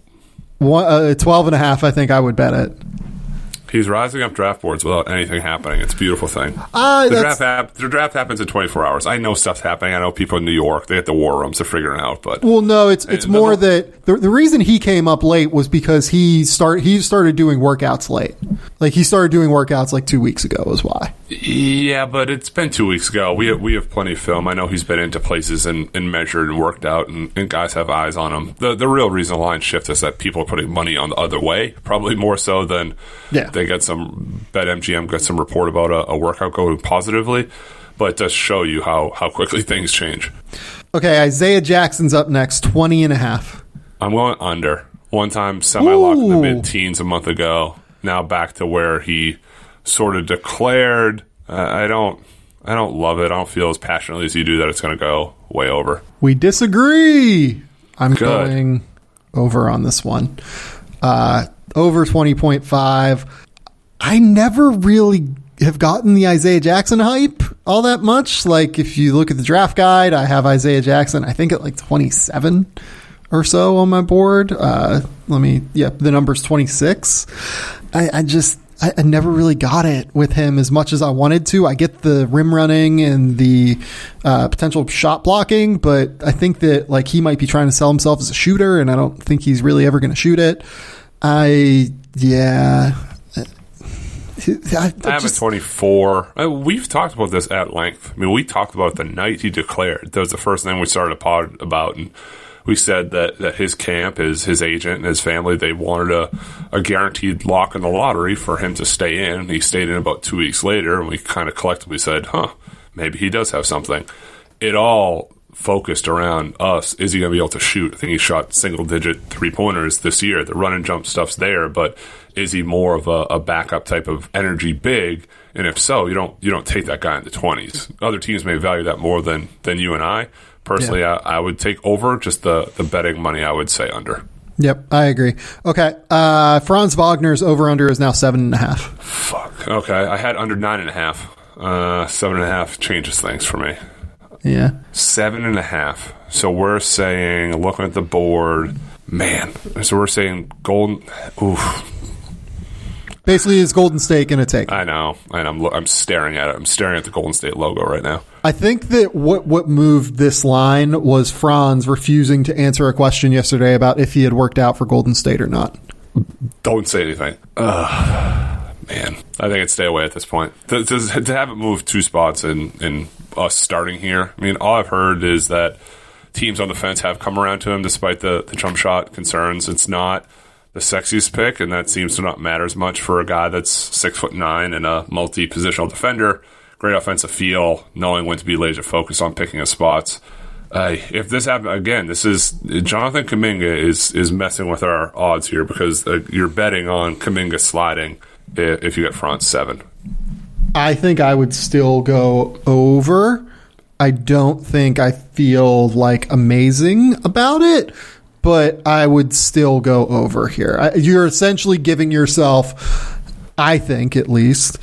one, uh, twelve and a half, I think I would bet it. He's rising up draft boards without anything happening. It's a beautiful thing. Uh, the, draft hap- the draft happens in twenty-four hours. I know stuff's happening. I know people in New York, they at the war rooms, they're figuring it out. But well, no, it's it's more that the the reason he came up late was because he start he started doing workouts late. Like he started doing workouts like two weeks ago is why. Yeah, but it's been two weeks ago. We have, we have plenty of film. I know he's been into places and, and measured and worked out, and, and guys have eyes on him. The the real reason the line shift is that people are putting money on the other way, probably more so than yeah. they get some BetMGM got some report about a, a workout going positively, but it does show you how, how quickly things change. Okay, Isaiah Jackson's up next, twenty and a half. I'm going under. One time semi-locked in the mid-teens a month ago. Now back to where he sort of declared. Uh, I don't, I don't love it. I don't feel as passionately as you do that it's going to go way over. We disagree. I'm Good. going over on this one. Uh, over twenty point five. I never really have gotten the Isaiah Jackson hype all that much. Like if you look at the draft guide, I have Isaiah Jackson, I think at like twenty-seven or so on my board. Uh, let me, yeah, the number's twenty-six. I, I just, I, I never really got it with him as much as I wanted to. I get the rim running and the uh, potential shot blocking, but I think that like he might be trying to sell himself as a shooter, and I don't think he's really ever going to shoot it. I, yeah. I, I, I have a twenty-four. Uh, we've talked about this at length. I mean, we talked about it the night he declared. That was the first thing we started a pod about, and we said that, that his camp, his his agent, and his family, they wanted a, a guaranteed lock in the lottery for him to stay in. He stayed in about two weeks later, and we kind of collectively said, huh, maybe he does have something. It all focused around us. Is he going to be able to shoot? I think he shot single-digit three-pointers this year. The run-and-jump stuff's there, but is he more of a, a backup type of energy big? And if so, you don't you don't take that guy in the twenties. Other teams may value that more than, than you and I. Personally, yeah. I, I would take over. Just the, the betting money, I would say under. Yep, I agree. Okay, uh, Franz Wagner's over-under is now seven and a half. Fuck. Okay, I had under nine and a half. Uh, seven and a half changes things for me. Yeah. Seven and a half. So we're saying, looking at the board, man. So we're saying Golden. Oof. Basically, it's Golden State going to take. I know, and I'm I'm staring at it. I'm staring at the Golden State logo right now. I think that what what moved this line was Franz refusing to answer a question yesterday about if he had worked out for Golden State or not. Don't say anything. Ugh, man, I think I'd stay away at this point. To, to, to have it move two spots in, in us starting here, I mean, all I've heard is that teams on the fence have come around to him despite the, the jump shot concerns. It's not the sexiest pick, and that seems to not matter as much for a guy that's six foot nine and a multi-positional defender. great offensive feel, knowing when to be laser focused on picking his spots. Uh, if this happened again, this is Jonathan Kuminga is is messing with our odds here because uh, you're betting on Kuminga sliding if, if you get front seven. I think I would still go over. I don't think I feel like amazing about it, but I would still go over here. I, you're essentially giving yourself, I think at least,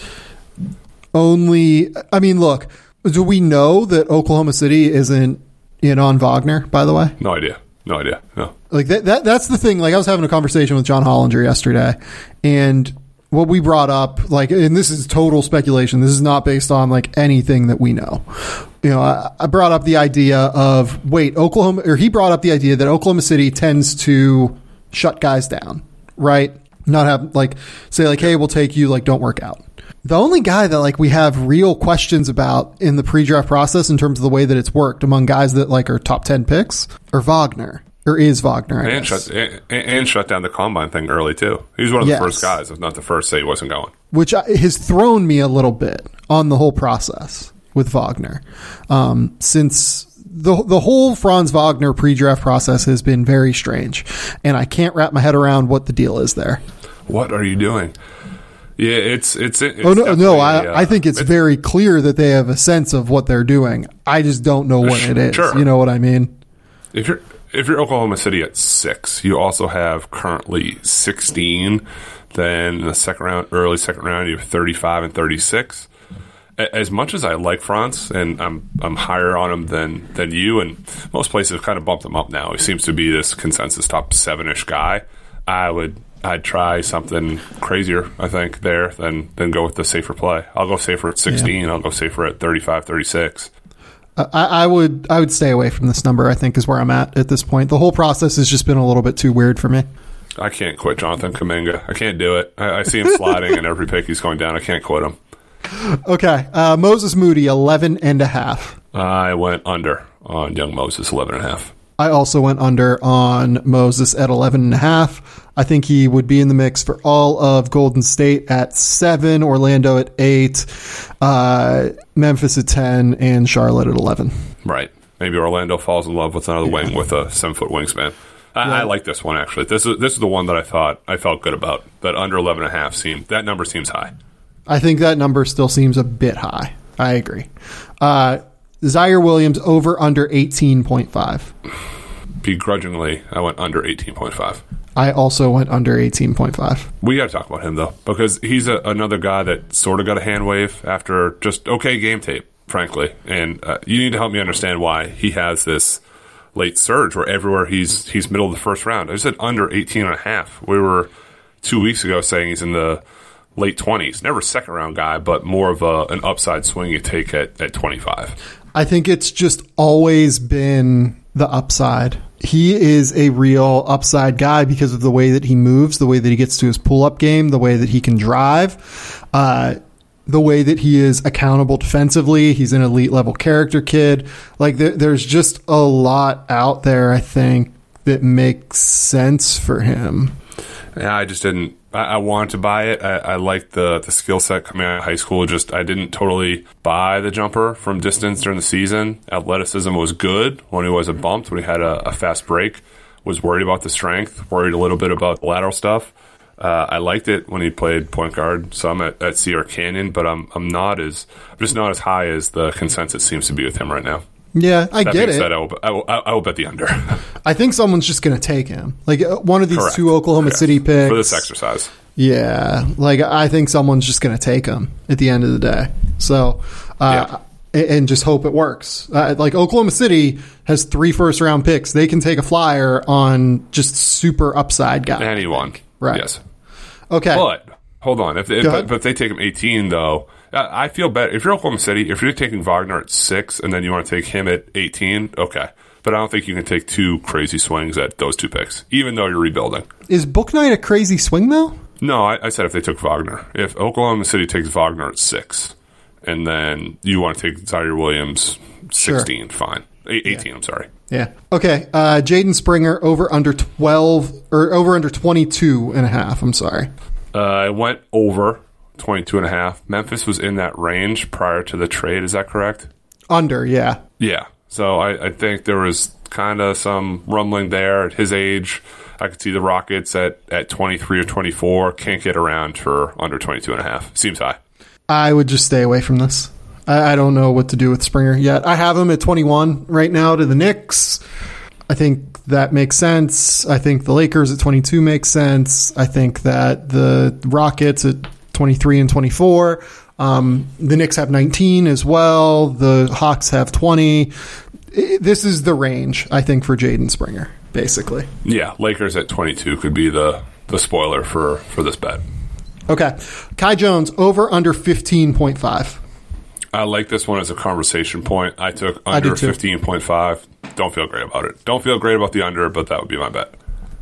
only. I mean, look, do we know that Oklahoma City isn't in on Wagner, by the way? No idea. No idea. No. Like that, that that's the thing. Like I was having a conversation with John Hollinger yesterday, and what we brought up, like, and this is total speculation. This is not based on like anything that we know. You know, I, I brought up the idea of wait, Oklahoma, or he brought up the idea that Oklahoma City tends to shut guys down, right? Not have like say like, hey, we'll take you. Like, don't work out. The only guy that like we have real questions about in the pre-draft process in terms of the way that it's worked among guys that like are top ten picks are Wagner, or is Wagner, I and guess. shut and, and shut down the combine thing early too. He was one of Yes. the first guys, if not the first, to say he wasn't going. Which has thrown me a little bit on the whole process with Wagner, um, since the the whole Franz Wagner pre-draft process has been very strange, and I can't wrap my head around what the deal is there. What are you doing? Yeah, it's it's. it's oh no, no, I, uh, I think it's, it's very clear that they have a sense of what they're doing. I just don't know what it is. Sure. You know what I mean? If you're if you're Oklahoma City at six, you also have currently sixteen. Then in the second round, early second round, you have thirty-five and thirty-six. As much as I like Franz, and I'm I'm higher on him than than you, and most places have kind of bumped him up now. He seems to be this consensus top seven-ish guy. I would. I'd try something crazier, I think, there than, than go with the safer play. I'll go safer at sixteen. Yeah. I'll go safer at thirty-five, thirty-six. I, I would I would stay away from this number, I think, is where I'm at at this point. The whole process has just been a little bit too weird for me. I can't quit Jonathan Kuminga. I can't do it. I, I see him sliding, and every pick he's going down. I can't quit him. Okay. Uh, Moses Moody, eleven and a half. I went under on young Moses, eleven and a half. I also went under on Moses at eleven and a half. I think he would be in the mix for all of Golden State at seven, Orlando at eight, uh, Memphis at ten, and Charlotte at eleven. Right. Maybe Orlando falls in love with another yeah. wing with a seven-foot wingspan. I, yeah. I like this one, actually. This is this is the one that I thought I felt good about. That under eleven and a half seemed, that number seems high. I think that number still seems a bit high. I agree. Uh, Zaire Williams over under eighteen point five. Begrudgingly, I went under eighteen point five. I also went under eighteen point five. We got to talk about him, though, because he's a, another guy that sort of got a hand wave after just okay game tape, frankly. And uh, you need to help me understand why he has this late surge where everywhere he's he's middle of the first round. I said under eighteen and a half. We were two weeks ago saying he's in the late twenties. Never a second round guy, but more of a, an upside swing you take at, at twenty-five. I think it's just always been the upside. He is a real upside guy because of the way that he moves, the way that he gets to his pull-up game, the way that he can drive, uh, the way that he is accountable defensively. He's an elite level character kid. Like there, there's just a lot out there, I think, that makes sense for him. Yeah, I just didn't. I, I wanted to buy it. I, I liked the the skill set coming out of high school. Just I didn't totally buy the jumper from distance during the season. Athleticism was good when he wasn't bumped. When he had a, a fast break, was worried about the strength. Worried a little bit about the lateral stuff. Uh, I liked it when he played point guard. So I'm at, at Sierra Canyon, but I'm I'm not as I'm just not as high as the consensus seems to be with him right now. Yeah, I that get being it. Said, I, will, I, will, I will bet the under. I think someone's just going to take him. Like uh, one of these Correct. two Oklahoma Yes. City picks. For this exercise. Yeah, like I think someone's just going to take him at the end of the day. So, uh, yeah. and just hope it works. Uh, like Oklahoma City has three first round picks. They can take a flyer on just super upside guy. Anyone. Right. Yes. Okay. But hold on. If, if, but if they take him eighteen, though, I feel better. If you're Oklahoma City, if you're taking Wagner at six and then you want to take him at eighteen, okay. But I don't think you can take two crazy swings at those two picks, even though you're rebuilding. Is Book Knight a crazy swing, though? No, I, I said if they took Wagner. If Oklahoma City takes Wagner at six, and then you want to take Zaire Williams sixteen, sure. Fine. eighteen, yeah. I'm sorry. Yeah. Okay. Uh, Jaden Springer over under twelve or over under twenty-two and a half. I'm sorry. Uh, I went over twenty-two and a half. Memphis was in that range prior to the trade. Is that correct? Under, yeah. Yeah. So I, I think there was kind of some rumbling there at his age. I could see the Rockets at, at twenty-three or twenty-four. Can't get around for under twenty-two and a half. Seems high. I would just stay away from this. I, I don't know what to do with Springer yet. I have him at twenty-one right now to the Knicks. I think that makes sense. I think the Lakers at twenty-two makes sense. I think that the Rockets at twenty-three and twenty-four. Um, the Knicks have nineteen as well. The Hawks have twenty. This is the range, I think, for Jaden Springer, basically. Yeah, Lakers at twenty-two could be the, the spoiler for, for this bet. Okay. Kai Jones, over under fifteen point five. I like this one as a conversation point. I took under fifteen point five. Don't feel great about it. Don't feel great about the under, but that would be my bet.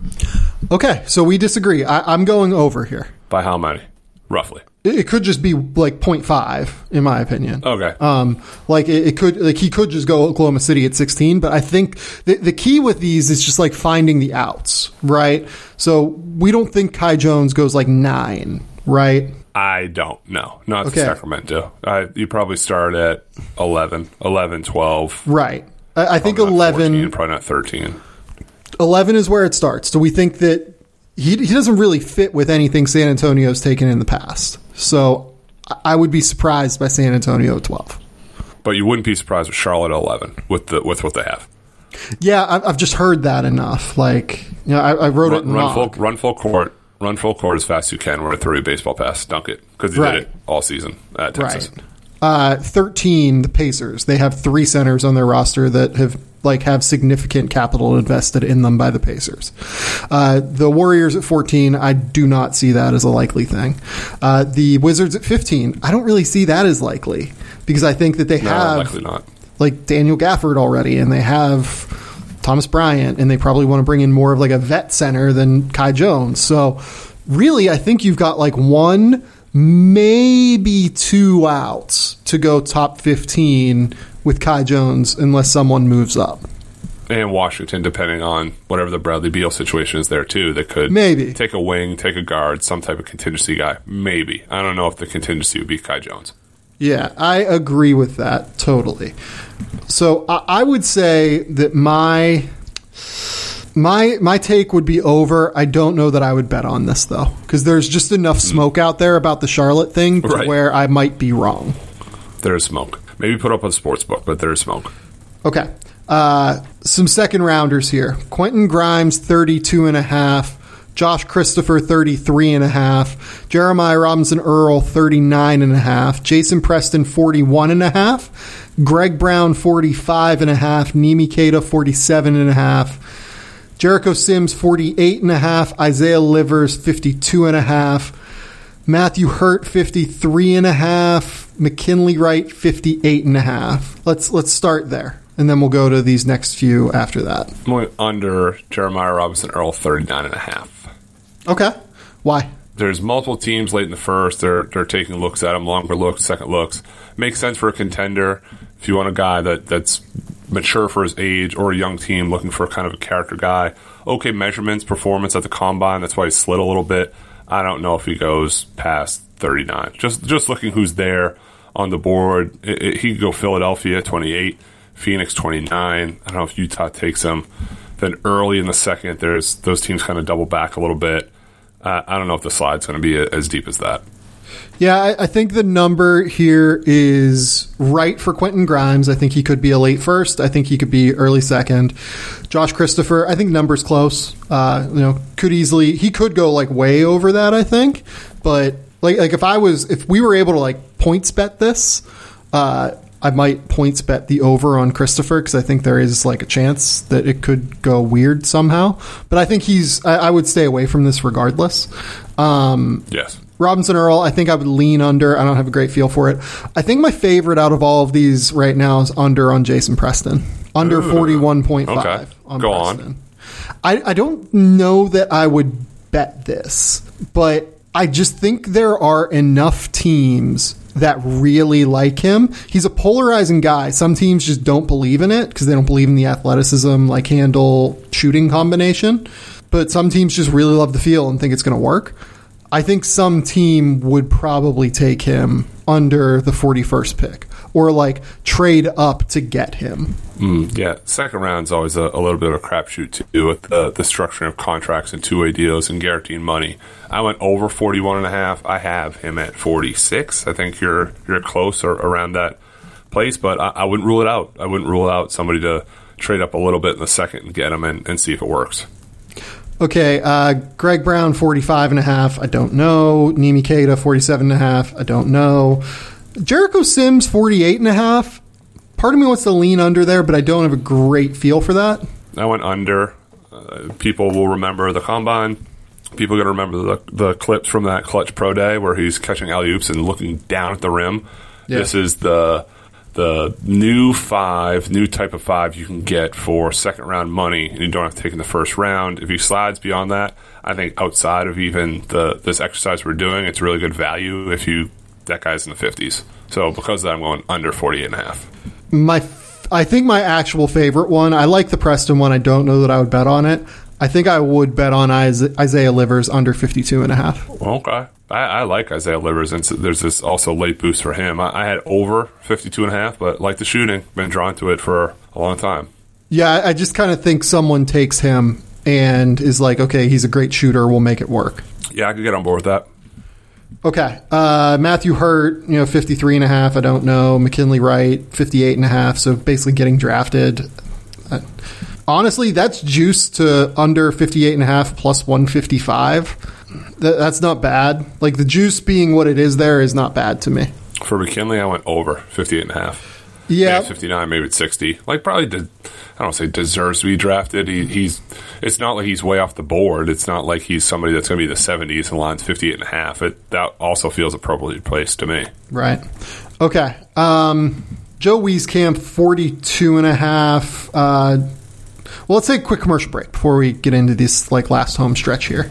Okay, so we disagree. I, I'm going over here. By how many? Roughly. It, it could just be like zero point five, in my opinion. Okay. Um, like it, it could, like he could just go Oklahoma City at sixteen, but I think the, the key with these is just like finding the outs, right? So we don't think Kai Jones goes like nine, right? I don't know. Not okay. to Sacramento. I, you probably start at eleven, eleven, twelve. Right. I, I think probably eleven. fourteen, probably not thirteen. eleven is where it starts. So we think that he, he doesn't really fit with anything San Antonio's taken in the past. So I would be surprised by San Antonio at twelve. But you wouldn't be surprised with Charlotte at eleven with the with what they have. Yeah, I've just heard that enough. Like, you know, I, I wrote run, it in run full, mock. run full court. Run full court as fast as you can. We're a three baseball pass. Dunk it. Because he right. did it all season at Texas. Right. Uh, thirteen, the Pacers. They have three centers on their roster that have like have significant capital invested in them by the Pacers. Uh, the Warriors at fourteen, I do not see that as a likely thing. Uh, the Wizards at fifteen, I don't really see that as likely because I think that they no, have likely not. like Daniel Gafford already, and they have Thomas Bryant, and they probably want to bring in more of like a vet center than Kai Jones. So really, I think you've got like one, maybe two outs to go top fifteen with Kai Jones unless someone moves up. And Washington, depending on whatever the Bradley Beal situation is there, too. They could maybe take a wing, take a guard, some type of contingency guy. Maybe. I don't know if the contingency would be Kai Jones. Yeah, I agree with that totally. So I, I would say that my... My my take would be over. I don't know that I would bet on this, though, because there's just enough smoke out there about the Charlotte thing to right. where I might be wrong. There's smoke. Maybe put up a sports book, but there's smoke. Okay. Uh, some second rounders here. Quentin Grimes, thirty-two and a half. Josh Christopher, thirty-three and a half. Jeremiah Robinson Earl, thirty-nine and a half. Jason Preston, forty-one and a half. Greg Brown, forty-five and a half. Nimi Keita, forty-seven and a half. Jericho Sims, forty-eight and a half. Isaiah Livers, fifty-two and a half. Matthew Hurt, fifty-three and a half. McKinley Wright, fifty-eight and a half. Let's let's start there, and then we'll go to these next few after that. I'm going under Jeremiah Robinson Earl, thirty-nine and a half. Okay. Why? There's multiple teams late in the first. They're they're taking looks at him, longer looks, second looks. Makes sense for a contender if you want a guy that, that's mature for his age, or a young team looking for kind of a character guy. Okay, measurements, performance at the combine. That's why he slid a little bit. I don't know if he goes past thirty-nine. Just just looking who's there on the board. It, it, he could go Philadelphia, twenty-eight, Phoenix, twenty-nine. I don't know if Utah takes him. Then early in the second, there's those teams kind of double back a little bit. Uh, I don't know if the slide's going to be as deep as that. Yeah, I, I think the number here is right for Quentin Grimes. I think he could be a late first. I think he could be early second. Josh Christopher, I think number's close. Uh, you know, could easily he could go like way over that. I think, but like like if I was if we were able to like points bet this, uh, I might points bet the over on Christopher because I think there is like a chance that it could go weird somehow. But I think he's I, I would stay away from this regardless. Um, yes. Robinson Earl, I think I would lean under. I don't have a great feel for it. I think my favorite out of all of these right now is under on Jason Preston. Under forty-one point five okay. on Go Preston. on. I, I don't know that I would bet this, but I just think there are enough teams that really like him. He's a polarizing guy. Some teams just don't believe in it because they don't believe in the athleticism, like handle shooting combination. But some teams just really love the feel and think it's going to work. I think some team would probably take him under the forty-first pick or like trade up to get him. Mm, yeah, second round's always a, a little bit of a crapshoot too with the, the structuring of contracts and two-way deals and guaranteeing money. I went over forty-one and a half. I have him at forty-six. I think you're you're close or around that place, but I, I wouldn't rule it out. I wouldn't rule out somebody to trade up a little bit in the second and get him and, and see if it works. Okay, uh, Greg Brown, forty-five and a half. I don't know. Nimi Keita, forty-seven and a half. I don't know. Jericho Sims, forty-eight and a half. Part of me wants to lean under there, but I don't have a great feel for that. I went under. Uh, people will remember the combine. People are going to remember the, the clips from that Clutch Pro Day where he's catching alley-oops and looking down at the rim. Yeah. This is the the new five, new type of five you can get for second round money, and you don't have to take in the first round. If he slides beyond that, I think outside of even the this exercise we're doing, it's really good value if you that guy's in the fifties. So because of that, I'm going under forty-eight and a half. My, I think my actual favorite one, I like the Preston one. I don't know that I would bet on it. I think I would bet on Isaiah Livers under fifty-two and a half. Okay. I, I like Isaiah Livers, and so there's this also late boost for him. I, I had over fifty-two and a half, but like the shooting, been drawn to it for a long time. Yeah, I just kind of think someone takes him and is like, okay, he's a great shooter, we'll make it work. Yeah, I could get on board with that. Okay. Uh, Matthew Hurt, you know, fifty-three and a half, I don't know. McKinley Wright, fifty-eight and a half, so basically getting drafted. Uh, honestly, that's juice to under fifty-eight and a half plus one fifty-five. Th- that's not bad. Like, the juice being what it is there is not bad to me. For McKinley, I went over fifty-eight and a half. Yeah. Maybe fifty-nine, maybe it's sixty. Like, probably, de- I don't say deserves to be drafted. He, he's, it's not like he's way off the board. It's not like he's somebody that's going to be the seventies and lines fifty-eight and a half. It, that also feels appropriately placed to me. Right. Okay. Um, Joe Wieskamp, forty-two and a half. Uh, well, let's take a quick commercial break before we get into this, like, last home stretch here.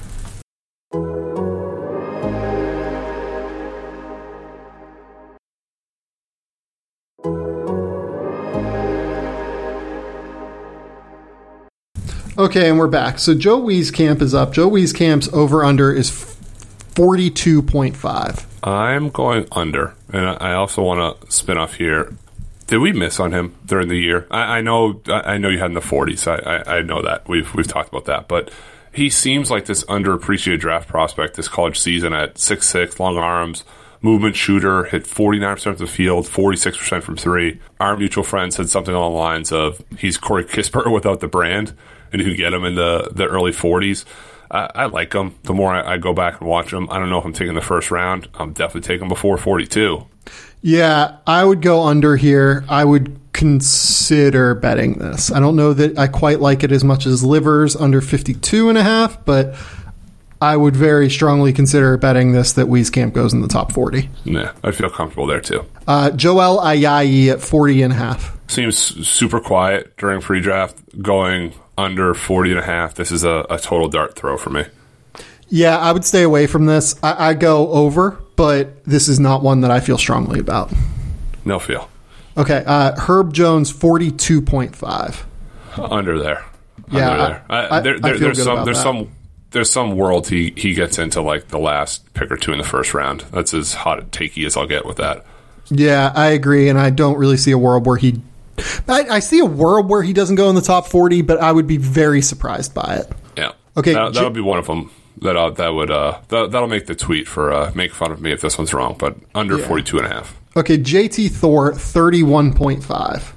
Okay, and we're back. So Joe Wieskamp is up. Joe Wieskamp's over-under is forty-two point five. I'm going under, and I also want to spin off here. Did we miss on him during the year? I, I know I know you had in the forties. I, I, I know that. We've we've talked about that. But he seems like this underappreciated draft prospect this college season at six six, long arms, movement shooter, hit forty-nine percent of the field, forty-six percent from three. Our mutual friend said something along the lines of, he's Corey Kispert without the brand, and you can get him in the, the early forties. I, I like him. The more I, I go back and watch him, I don't know if I'm taking the first round. I'm definitely taking before forty-two. Yeah, I would go under here. I would consider betting this. I don't know that I quite like it as much as Livers under fifty-two and a half, but I would very strongly consider betting this that Wieskamp goes in the top forty. Yeah, I feel comfortable there too. Uh, Joel Ayayi at forty and a half. Seems super quiet during pre-draft, going under forty and a half. This is a, a total dart throw for me. Yeah, I would stay away from this. I, I go over, but this is not one that I feel strongly about. No feel. Okay, uh, Herb Jones, forty-two point five. Under there. Yeah, Under there. I, I, there, I there feel there's good some about there's that. some there's some world he, he gets into like the last pick or two in the first round. That's as hot a takey as I'll get with that. Yeah, I agree, and I don't really see a world where he... I, I see a world where he doesn't go in the top forty, but I would be very surprised by it. Yeah. Okay, That, that J- would be one of them. That uh, that would uh that, that'll make the tweet for uh, make fun of me if this one's wrong, but under Yeah. forty-two and a half. Okay, J T Thor, thirty-one point five.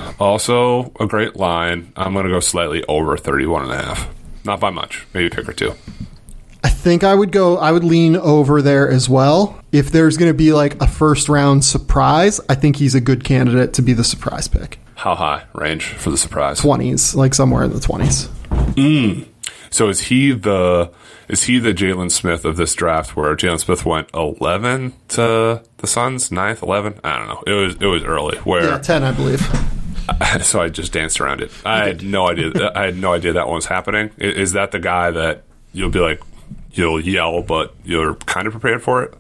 Also a great line. I'm going to go slightly over thirty-one and a half. Not by much. Maybe a pick or two. I think I would go, I would lean over there as well. If there's going to be like a first round surprise, I think he's a good candidate to be the surprise pick. How high range for the surprise? twenties, like somewhere in the twenties. Mm. So is he the is he the Jalen Smith of this draft where Jalen Smith went eleven to the Suns, ninth, eleven? I don't know. It was it was early. Where Yeah, ten, I believe. so I just danced around it. I had no idea. I had no idea that one was happening. Is, is that the guy that you'll be like, you'll yell, but you're kind of prepared for it?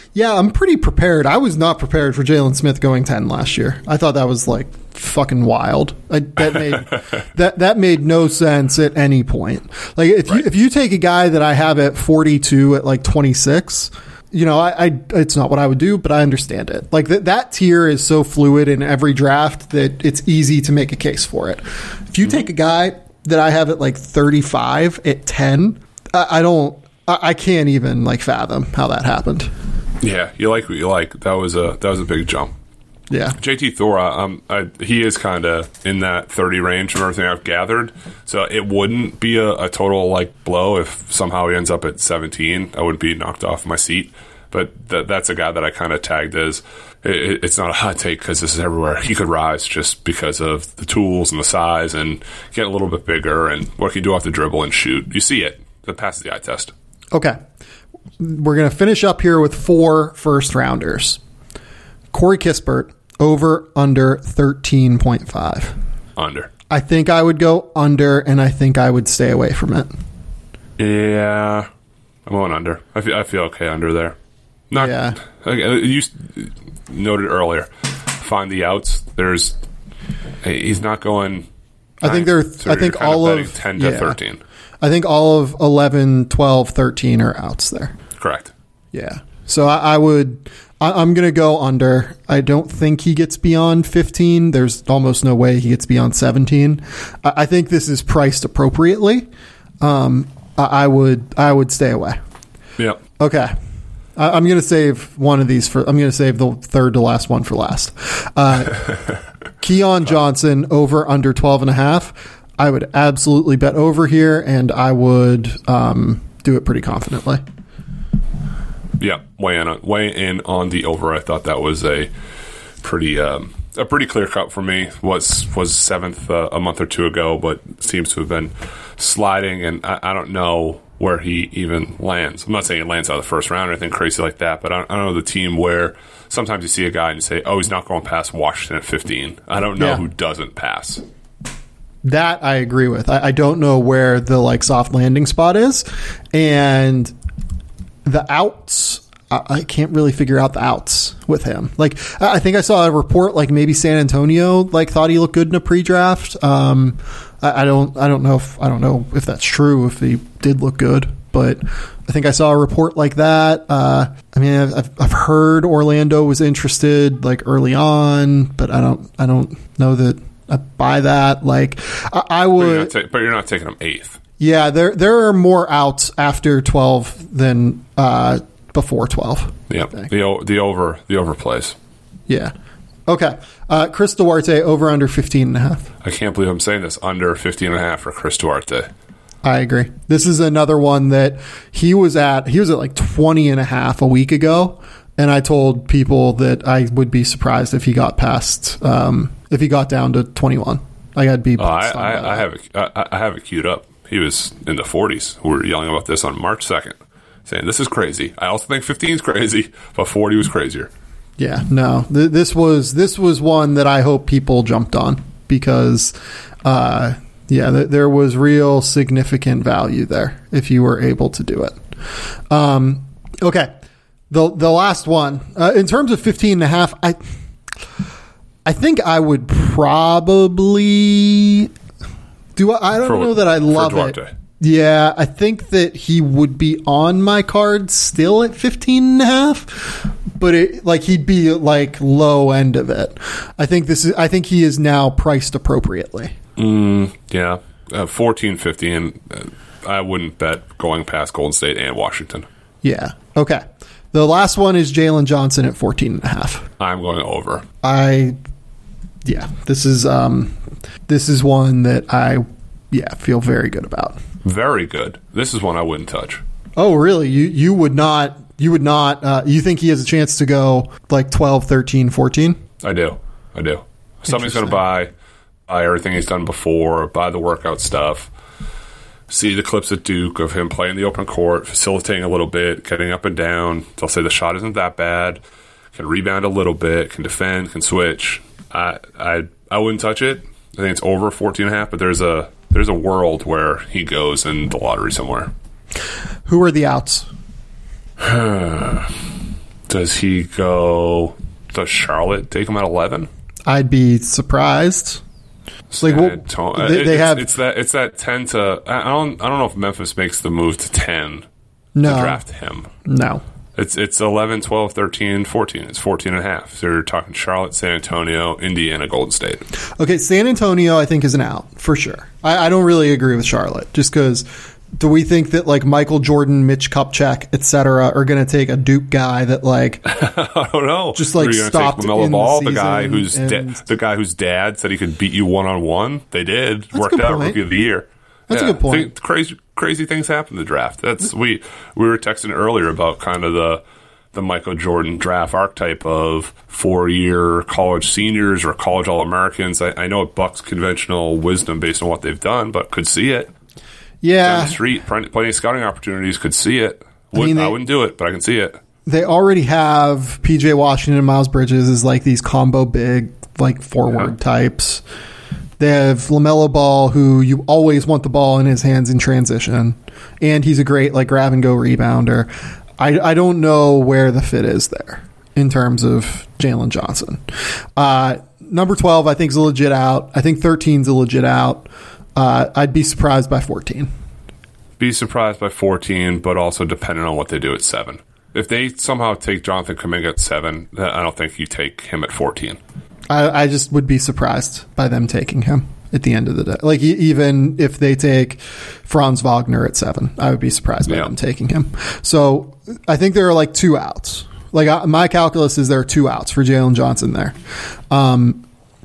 Yeah, I'm pretty prepared. I was not prepared for Jalen Smith going ten last year. I thought that was like fucking wild. I, that made that that made no sense at any point. Like if right. you if you take a guy that I have at forty-two at like twenty-six, you know, I, I it's not what I would do, but I understand it. Like that that tier is so fluid in every draft that it's easy to make a case for it. If you mm-hmm. take a guy that I have at like thirty-five at ten, I, I don't. I can't even like fathom how that happened. Yeah, you like what you like. That was a that was a big jump. Yeah, J T Thor, um, I, he is kind of in that thirty range from everything I've gathered. So it wouldn't be a, a total like blow if somehow he ends up at seventeen. I wouldn't be knocked off my seat. But th- that's a guy that I kind of tagged as it, it's not a hot take because this is everywhere. He could rise just because of the tools and the size and get a little bit bigger and what he can do off the dribble and shoot. You see it. That passes the eye test. Okay. We're going to finish up here with four first rounders. Corey Kispert, over, under thirteen point five. Under. I think I would go under, and I think I would stay away from it. Yeah. I'm going under. I feel, I feel okay under there. Not, yeah. You noted earlier, find the outs. There's, he's not going. I think they're, so I think all of, of ten to yeah. thirteen. I think all of eleven, twelve, thirteen are outs there. Correct. Yeah. So I, I would, I, I'm going to go under. I don't think he gets beyond fifteen. There's almost no way he gets beyond seventeen. I, I think this is priced appropriately. Um, I, I would, I would stay away. Yep. Okay. I, I'm going to save one of these for, I'm going to save the third to last one for last. Uh, Keon Johnson, over, under twelve and a half. I would absolutely bet over here, and I would um, do it pretty confidently. Yeah, weigh in on, weigh in on the over. I thought that was a pretty um, a pretty clear cut for me. Was was seventh uh, a month or two ago, but seems to have been sliding, and I, I don't know where he even lands. I'm not saying he lands out of the first round or anything crazy like that, but I don't, I don't know the team where sometimes you see a guy and you say, "Oh, he's not going past Washington at fifteen." I don't know yeah. who doesn't pass. That I agree with. I, I don't know where the like soft landing spot is, and the outs. I, I can't really figure out the outs with him. Like I think I saw a report like maybe San Antonio like thought he looked good in a pre-draft. Um, I, I don't. I don't know if I don't know if that's true. If he did look good, but I think I saw a report like that. Uh, I mean, I've I've heard Orlando was interested like early on, but I don't. I don't know that. I buy that. Like I, I would, but you're, ta- but you're not taking them eighth. Yeah, there there are more outs after twelve than uh, before twelve. Yeah, the o- the over the over plays. Yeah. Okay. Uh, Chris Duarte, over under fifteen and a half. I can't believe I'm saying this. Under fifteen and a half for Chris Duarte. I agree. This is another one that he was at. He was at like twenty and a half a week ago. And I told people that I would be surprised if he got past, um, if he got down to twenty-one. I got to be. Oh, I, I, I have it. I, I have it queued up. He was in the forties. We were yelling about this on March second, saying this is crazy. I also think fifteen is crazy, but forty was crazier. Yeah, no, th- this was this was one that I hope people jumped on because, uh, yeah, th- there was real significant value there if you were able to do it. Um, okay. The the last one, uh, in terms of fifteen and a half, I I think I would probably do. I, I don't for, know that I love it. Yeah, I think that he would be on my card still at fifteen and a half, but it, like he'd be like low end of it. I think this is. I think he is now priced appropriately. Mm, yeah, uh, fourteen, fifteen. Uh, I wouldn't bet going past Golden State and Washington. Yeah. Okay. The last one is Jalen Johnson at fourteen and a half. I'm going over. I, yeah, this is, um, this is one that I, yeah, feel very good about. Very good. This is one I wouldn't touch. Oh, really? You, you would not, you would not, uh, you think he has a chance to go like twelve, thirteen, fourteen? I do. I do. Somebody's going to buy, buy everything he's done before, buy the workout stuff. See the clips at Duke of him playing the open court, facilitating a little bit, getting up and down. They'll say the shot isn't that bad, can rebound a little bit, can defend, can switch. I I I wouldn't touch it. I think it's over fourteen and a half, but there's a there's a world where he goes in the lottery somewhere. Who are the outs? Does he go? Does Charlotte take him at eleven? I'd be surprised. It's like, well, Antonio, they, they it's, have it's that it's that ten to. I don't I don't know if Memphis makes the move to ten no, to draft him. No. It's it's eleven, twelve, thirteen, fourteen. It's fourteen and a half. So you're talking Charlotte, San Antonio, Indiana, Golden State. Okay, San Antonio I think is an out for sure. I, I don't really agree with Charlotte just because do we think that like Michael Jordan, Mitch Kupchak, et cetera are going to take a Duke guy that like I don't know, just like stopped LaMelo in Ball, the, the guy who's da- and... the guy whose dad said he could beat you one on one. They did. That's Worked out point. Rookie of the Year. That's yeah. a good point. Think, crazy crazy things happen in the draft. That's we we were texting earlier about kind of the the Michael Jordan draft archetype of four-year college seniors or college All-Americans. I, I know it bucks conventional wisdom based on what they've done, but could see it. Yeah. Down the street, plenty of scouting opportunities, could see it. Would, I, mean, they, I wouldn't do it, but I can see it. They already have P J Washington and Miles Bridges as like these combo big, like forward yeah. types. They have LaMelo Ball, who you always want the ball in his hands in transition. And he's a great like grab-and-go rebounder. I, I don't know where the fit is there in terms of Jalen Johnson. Uh, number twelve, I think, is a legit out. I think thirteen is a legit out. Uh, I'd be surprised by fourteen. Be surprised by fourteen, but also depending on what they do at seven. If they somehow take Jonathan Kuminga at seven, I don't think you take him at fourteen. I, I just would be surprised by them taking him at the end of the day. Like, e- even if they take Franz Wagner at seven, I would be surprised by yeah. them taking him. So I think there are like two outs. Like, I, my calculus is there are two outs for Jalen Johnson there. Um,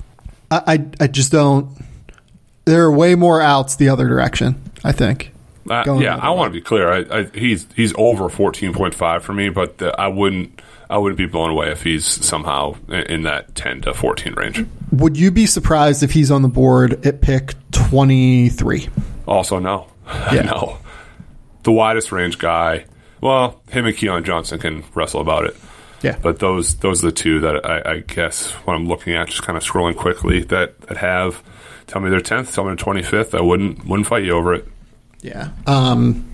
I, I, I just don't. There are way more outs the other direction, I think. Uh, yeah, I want to be clear. I, I, he's he's over fourteen point five for me, but the, I wouldn't I wouldn't be blown away if he's somehow in, in that ten to fourteen range. Would you be surprised if he's on the board at pick twenty-three? Also, no. Yeah. No. The widest range guy, well, him and Keon Johnson can wrestle about it. Yeah. But those those are the two that I, I guess when I'm looking at, just kind of scrolling quickly, that, that have, tell me they're tenth, tell me they're twenty-fifth, I wouldn't wouldn't fight you over it. Yeah. Um,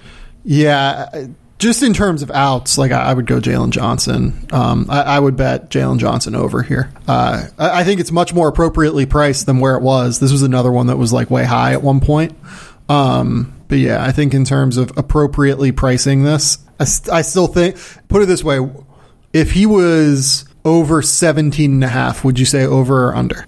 yeah. Just in terms of outs, like I, I would go Jalen Johnson. Um, I, I would bet Jalen Johnson over here. Uh, I, I think it's much more appropriately priced than where it was. This was another one that was like way high at one point. Um, but yeah, I think in terms of appropriately pricing this, I, st- I still think, put it this way, if he was over seventeen and a half, would you say over or under?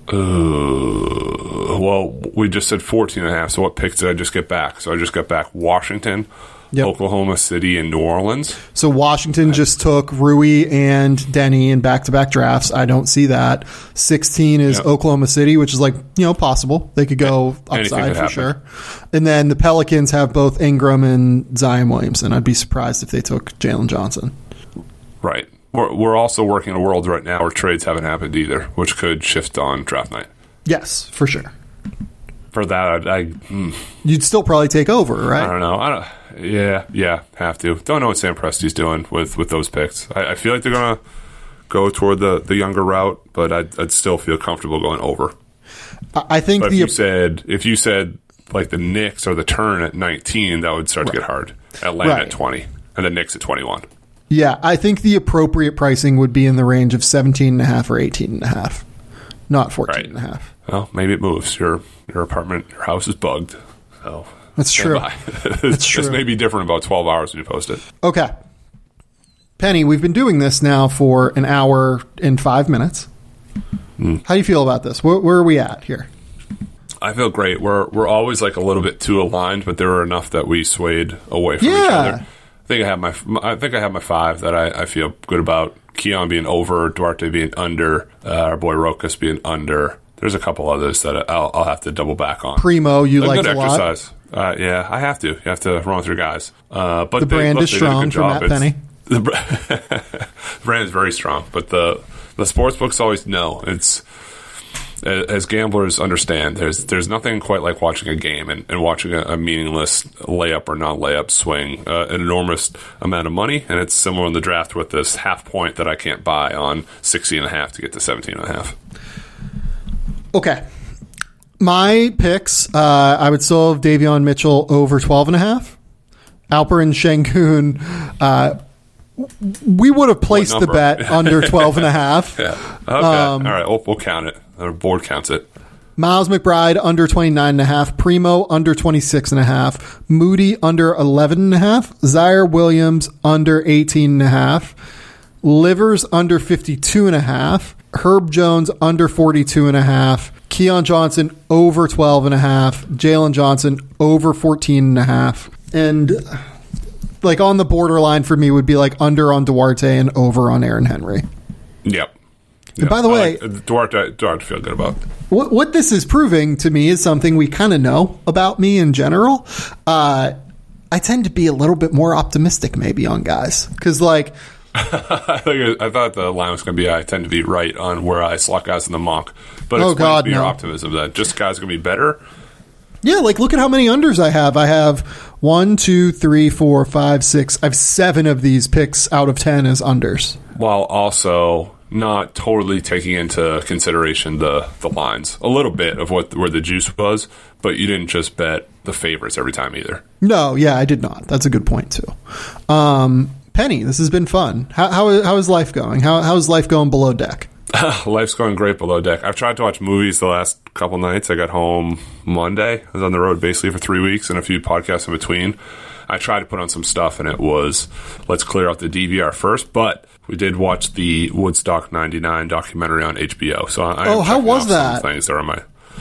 Uh, well, we just said fourteen and a half. So what picks did I just get back? So I just got back Washington, yep. Oklahoma City, and New Orleans. So Washington just took Rui and Denny in back-to-back drafts. I don't see that. sixteen is yep. Oklahoma City, which is like, you know, possible. They could go upside for happen. Sure. And then the Pelicans have both Ingram and Zion Williamson. I'd be surprised if they took Jalen Johnson. Right. We're, we're also working in a world right now where trades haven't happened either, which could shift on draft night. Yes, for sure. For that, I, I mm, you'd still probably take over, right? I don't know. I don't. Yeah, yeah, have to. Don't know what Sam Presti's doing with, with those picks. I, I feel like they're gonna go toward the, the younger route, but I'd, I'd still feel comfortable going over. I think but the if you said if you said like the Knicks or the Turn at nineteen, that would start right. to get hard. Atlanta right. at twenty, and the Knicks at twenty-one. Yeah, I think the appropriate pricing would be in the range of seventeen and a half or eighteen and a half, not fourteen right. and a half. Well, maybe it moves. Your your apartment, your house is bugged. So that's true. That's true. This may be different in about twelve hours when you post it. Okay. Penny, we've been doing this now for an hour and five minutes. Mm. How do you feel about this? Where, where are we at here? I feel great. We're we're always like a little bit too aligned, but there were enough that we swayed away from yeah. each other. I think I have my I think I have my five that I, I feel good about. Keon being over, Duarte being under, uh, our boy Rokas being under. There's a couple others that I'll, I'll have to double back on. Primo, you like good a exercise. lot? Uh, yeah, I have to. You have to run through guys. Uh, but the they, brand look, is strong for Matt Penny. The, the brand is very strong, but the the sports books always know. It's as gamblers understand. There's there's nothing quite like watching a game and, and watching a, a meaningless layup or non-layup swing uh, an enormous amount of money, and it's similar in the draft with this half point that I can't buy on sixteen and a half to get to seventeen and a half. Okay. My picks, uh, I would still have Davion Mitchell over twelve and a half. Alperen Sengun uh, we would have placed the bet under twelve and a half. Yeah. Okay. Um, All right. We'll, we'll count it. Our board counts it. Miles McBride under twenty-nine and a half. Primo under twenty-six and a half. Moody under eleven and a half. Zaire Williams under eighteen and a half. Livers under fifty-two and a half. Herb Jones under forty-two and a half. Keon Johnson over twelve and a half. Jalen Johnson over fourteen and a half. And like on the borderline for me would be like under on Duarte and over on Aaron Henry. Yep. And yep. by the way, like Duarte, Duarte feel good about. What, what this is proving to me is something we kind of know about me in general. Uh, I tend to be a little bit more optimistic maybe on guys. Because, like... I, think I thought the line was going to be I tend to be right on where I slot guys in the mock. But oh, it's God, be no. your optimism that just guys are going to be better. Yeah, like look at how many unders I have. I have one, two, three, four, five, six. I have seven of these picks out of ten as unders. While also... not totally taking into consideration the, the lines. A little bit of what where the juice was, but you didn't just bet the favorites every time either. No, yeah, I did not. That's a good point, too. Um, Penny, this has been fun. How, how, how is life going? How How is life going below deck? Life's going great below deck. I've tried to watch movies the last couple nights. I got home Monday. I was on the road basically for three weeks and a few podcasts in between. I tried to put on some stuff, and it was, let's clear out the D V R first, but... we did watch the Woodstock ninety-nine documentary on H B O. So I oh, how was that? Some things that are my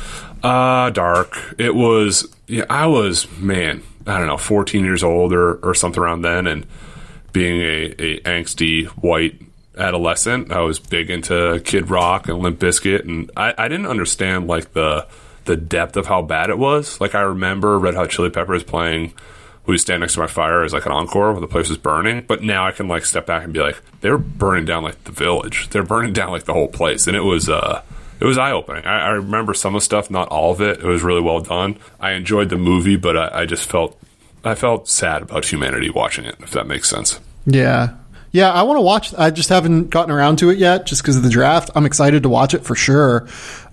uh, dark. It was. Yeah, I was man. I don't know, fourteen years old or, or something around then, and being a, a angsty white adolescent, I was big into Kid Rock and Limp Bizkit, and I, I didn't understand like the the depth of how bad it was. Like I remember Red Hot Chili Peppers playing. We stand next to my fire as like an encore where the place was burning. But now I can like step back and be like, they're burning down like the village. They're burning down like the whole place. And it was uh, it was eye opening. I, I remember some of the stuff, not all of it. It was really well done. I enjoyed the movie, but I, I just felt I felt sad about humanity watching it, if that makes sense. Yeah. Yeah, I want to watch. I just haven't gotten around to it yet just because of the draft. I'm excited to watch it for sure.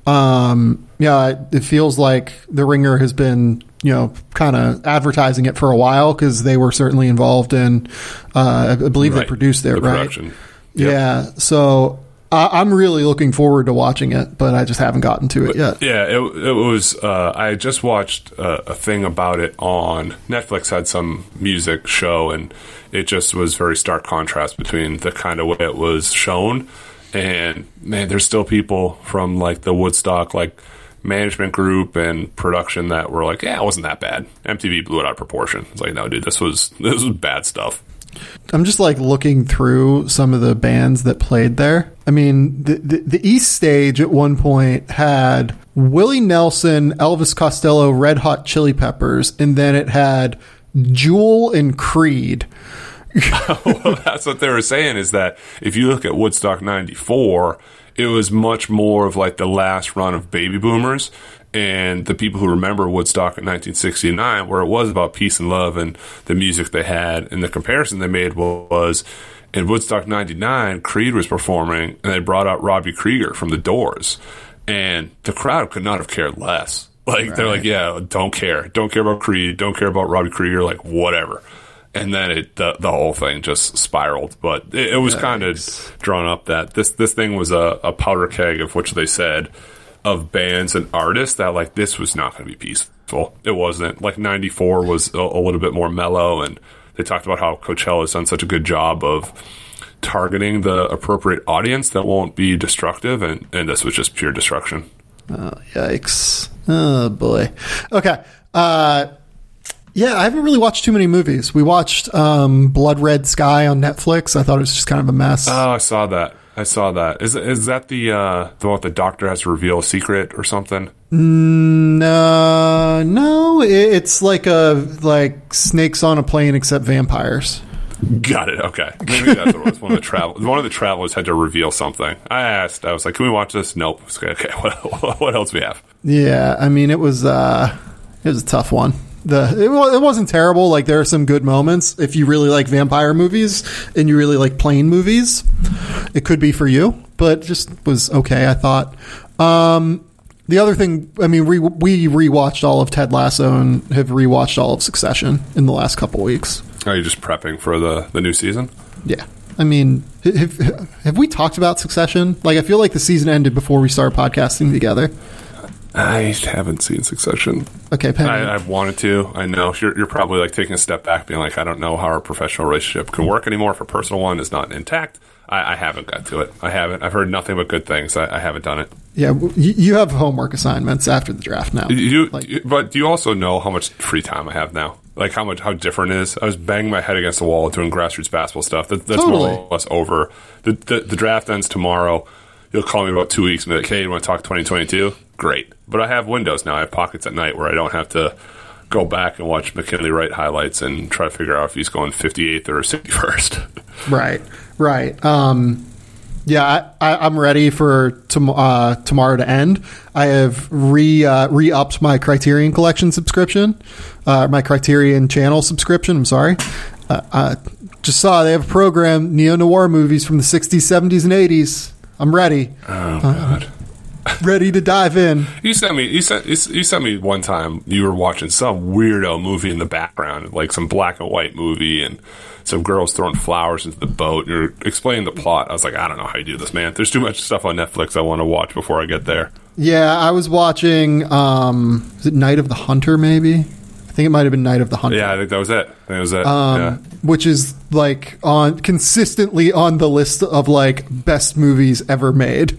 Um, yeah, it feels like The Ringer has been, you know, kind of advertising it for a while because they were certainly involved in, uh, I believe right. they produced it, the right? Production. Yep. Yeah. So I, I'm really looking forward to watching it, but I just haven't gotten to it yet. Yeah, it, it was, uh, I just watched a, a thing about it on Netflix, had some music show, and it just was very stark contrast between the kind of way it was shown. And man, there's still people from like the Woodstock, like, management group and production that were like, yeah, it wasn't that bad. M T V blew it out of proportion. It's like, no, dude, this was this was bad stuff. I'm just like looking through some of the bands that played there. I mean, the the, the East Stage at one point had Willie Nelson, Elvis Costello, Red Hot Chili Peppers, and then it had Jewel and Creed. Well, that's what they were saying, is that if you look at Woodstock ninety-four, it was much more of like the last run of baby boomers and the people who remember Woodstock in nineteen sixty-nine, where it was about peace and love and the music they had. And the comparison they made was in Woodstock ninety-nine, Creed was performing and they brought out Robbie Krieger from The Doors, and the crowd could not have cared less. Like, right. They're like, yeah, don't care. Don't care about Creed. Don't care about Robbie Krieger. Like, whatever. And then it the, the whole thing just spiraled. But it, it was kind of drawn up that this this thing was a, a powder keg of which they said of bands and artists that, like, this was not going to be peaceful. It wasn't. Like, ninety-four was a, a little bit more mellow, and they talked about how Coachella has done such a good job of targeting the appropriate audience that won't be destructive, and, and this was just pure destruction. Oh, yikes. Oh, boy. Okay. Uh... Yeah, I haven't really watched too many movies. We watched um, Blood Red Sky on Netflix. I thought it was just kind of a mess. Oh, I saw that. I saw that. Is is that the uh, the one with the doctor has to reveal a secret or something? No, no. It's like a like snakes on a plane except vampires. Got it. Okay, maybe that's what it was. One of the travel one of the travelers had to reveal something. I asked. I was like, "Can we watch this?" Nope. Okay. What, what else do we have? Yeah, I mean, it was uh, it was a tough one. The it, it wasn't terrible. Like, there are some good moments. If you really like vampire movies and you really like plane movies, it could be for you. But it just was okay, I thought. Um, the other thing, I mean, we we rewatched all of Ted Lasso and have rewatched all of Succession in the last couple weeks. Are you just prepping for the, the new season? Yeah. I mean, have, have we talked about Succession? Like, I feel like the season ended before we started podcasting together. I haven't seen Succession. Okay, Penny. I, I've wanted to. I know. You're, you're probably like taking a step back, being like, I don't know how our professional relationship can work anymore if a personal one is not intact. I, I haven't got to it. I haven't. I've heard nothing but good things. I, I haven't done it. Yeah, you, you have homework assignments after the draft now. You, like, you, but do you also know how much free time I have now? Like how much, how different it is? I was banging my head against the wall doing grassroots basketball stuff. That, that's Totally. more or less over. The, the, the draft ends tomorrow. You'll call me in about two weeks and be like, hey, you want to talk twenty twenty-two? Great. But I have windows now. I have pockets at night where I don't have to go back and watch McKinley Wright highlights and try to figure out if he's going fifty-eighth or sixty-first. Right, right. Um, yeah, I, I, I'm ready for tom- uh, tomorrow to end. I have re uh, re-upped my Criterion Collection subscription, uh, my Criterion Channel subscription. I'm sorry. Uh, I just saw they have a program, neo-noir movies from the sixties, seventies, and eighties. I'm ready. Oh, God. Uh, ready to dive in. You sent me. You sent. You sent me one time. You were watching some weirdo movie in the background, like some black and white movie, and some girls throwing flowers into the boat. And you're explaining the plot. I was like, I don't know how you do this, man. There's too much stuff on Netflix I want to watch before I get there. Yeah, I was watching. Um, is it Night of the Hunter? Maybe. I think it might have been Night of the Hunter. Yeah, I think that was it. I think that was it. Um, yeah. Which is like on consistently on the list of like best movies ever made.